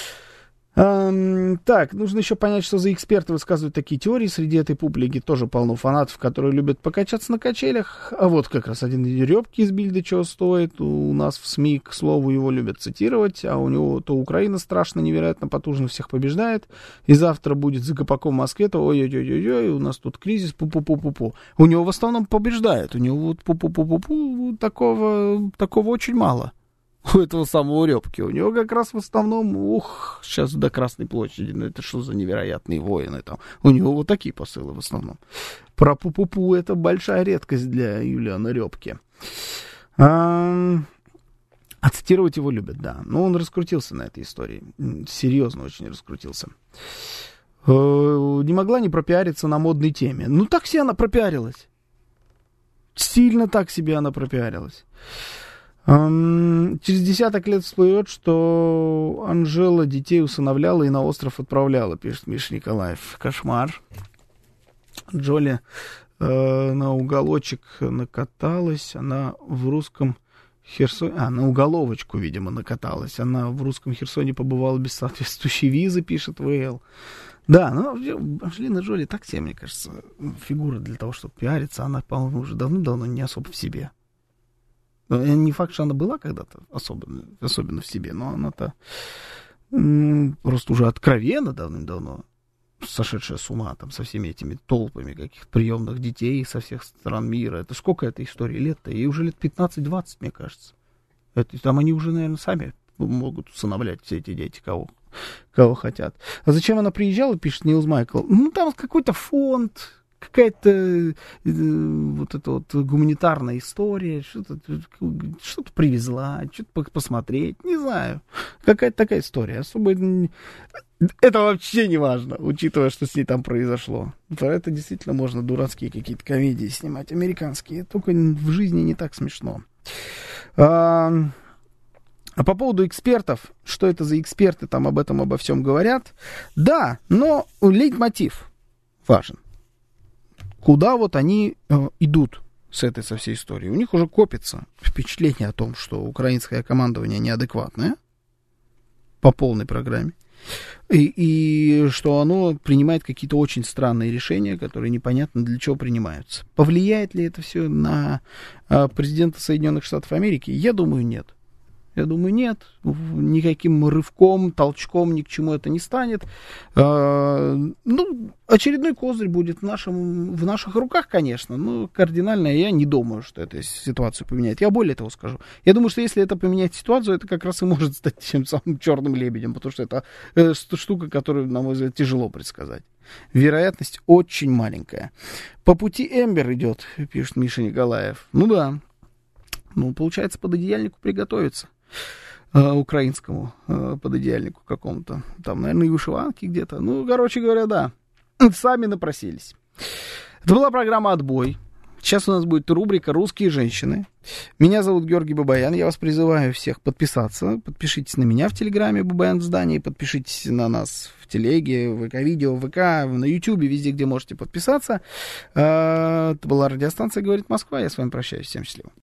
Так, нужно еще понять, что за эксперты высказывают такие теории. Среди этой публики тоже полно фанатов, которые любят покачаться на качелях. А вот как раз один Рёбки из Бильда чего стоит. У нас в СМИ, к слову, его любят цитировать. А у него то Украина страшно, невероятно потужно всех побеждает. И завтра будет за КПК в Москве, то ой-ой-ой-ой, у нас тут кризис, пу-пу-пу-пу-пу. У него в основном побеждает. У него вот пу-пу-пу-пу-пу такого очень мало. у этого самого Рёбки. У него как раз в основном, сейчас до Красной площади, ну это что за невероятные воины там. У него вот такие посылы в основном. Про пу-пу-пу это большая редкость для Юлиана Рёбки. А цитировать его любят, да. Но он раскрутился на этой истории. Серьезно очень раскрутился. Не могла не пропиариться на модной теме. Ну, так себе она пропиарилась. Сильно так себе она пропиарилась. Через десяток лет всплывет, что Анжела детей усыновляла и на остров отправляла, пишет Миша Николаев. Кошмар. Джоли на уголочек накаталась. Она в русском Херсоне... на уголовочку, видимо, накаталась. Она в русском Херсоне побывала без соответствующей визы, пишет ВЛ. Да, но Анджелина Джоли так себе, мне кажется, фигура для того, чтобы пиариться. Она, по-моему, уже давно не особо в себе. Не факт, что она была когда-то особенно в себе, но она-то просто уже откровенно давным-давно сошедшая с ума там со всеми этими толпами каких-то приемных детей со всех стран мира. Это сколько этой истории лет-то? Ей уже лет 15-20, мне кажется. Там они уже, наверное, сами могут усыновлять все эти дети, кого хотят. А зачем она приезжала, пишет Нилс Майкл? Ну, там какой-то фонд, какая-то вот эта вот гуманитарная история, что-то привезла, что-то посмотреть, не знаю. Какая-то такая история. Особо это вообще не важно, учитывая, что с ней там произошло. Про это действительно можно дурацкие какие-то комедии снимать, американские. Только в жизни не так смешно. А по поводу экспертов, что это за эксперты там об этом, обо всем говорят? Да, но лейтмотив важен. Куда вот они идут со всей историей? У них уже копится впечатление о том, что украинское командование неадекватное по полной программе. И что оно принимает какие-то очень странные решения, которые непонятно для чего принимаются. Повлияет ли это все на президента Соединенных Штатов Америки? Я думаю, нет. Никаким рывком, толчком ни к чему это не станет. Очередной козырь будет в наших руках, конечно, но кардинально я не думаю, что эта ситуацию поменяет. Я более того скажу. Я думаю, что если это поменяет ситуацию, это как раз и может стать тем самым черным лебедем, потому что это штука, которую, на мой взгляд, тяжело предсказать. Вероятность очень маленькая. По пути Эмбер идет, пишет Миша Николаев. Ну да. Получается, пододеяльнику приготовиться. Украинскому пододеяльнику какому-то. Там, наверное, и вышиванки где-то. Короче говоря, да. Сами напросились. Это была программа «Отбой». Сейчас у нас будет рубрика «Русские женщины». Меня зовут Георгий Бабаян. Я вас призываю всех подписаться. Подпишитесь на меня в Телеграме Бабаян в здании. Подпишитесь на нас в Телеге, в ВК-видео, в ВК, на Ютубе, везде, где можете подписаться. Это была радиостанция «Говорит Москва». Я с вами прощаюсь. Всем счастливо.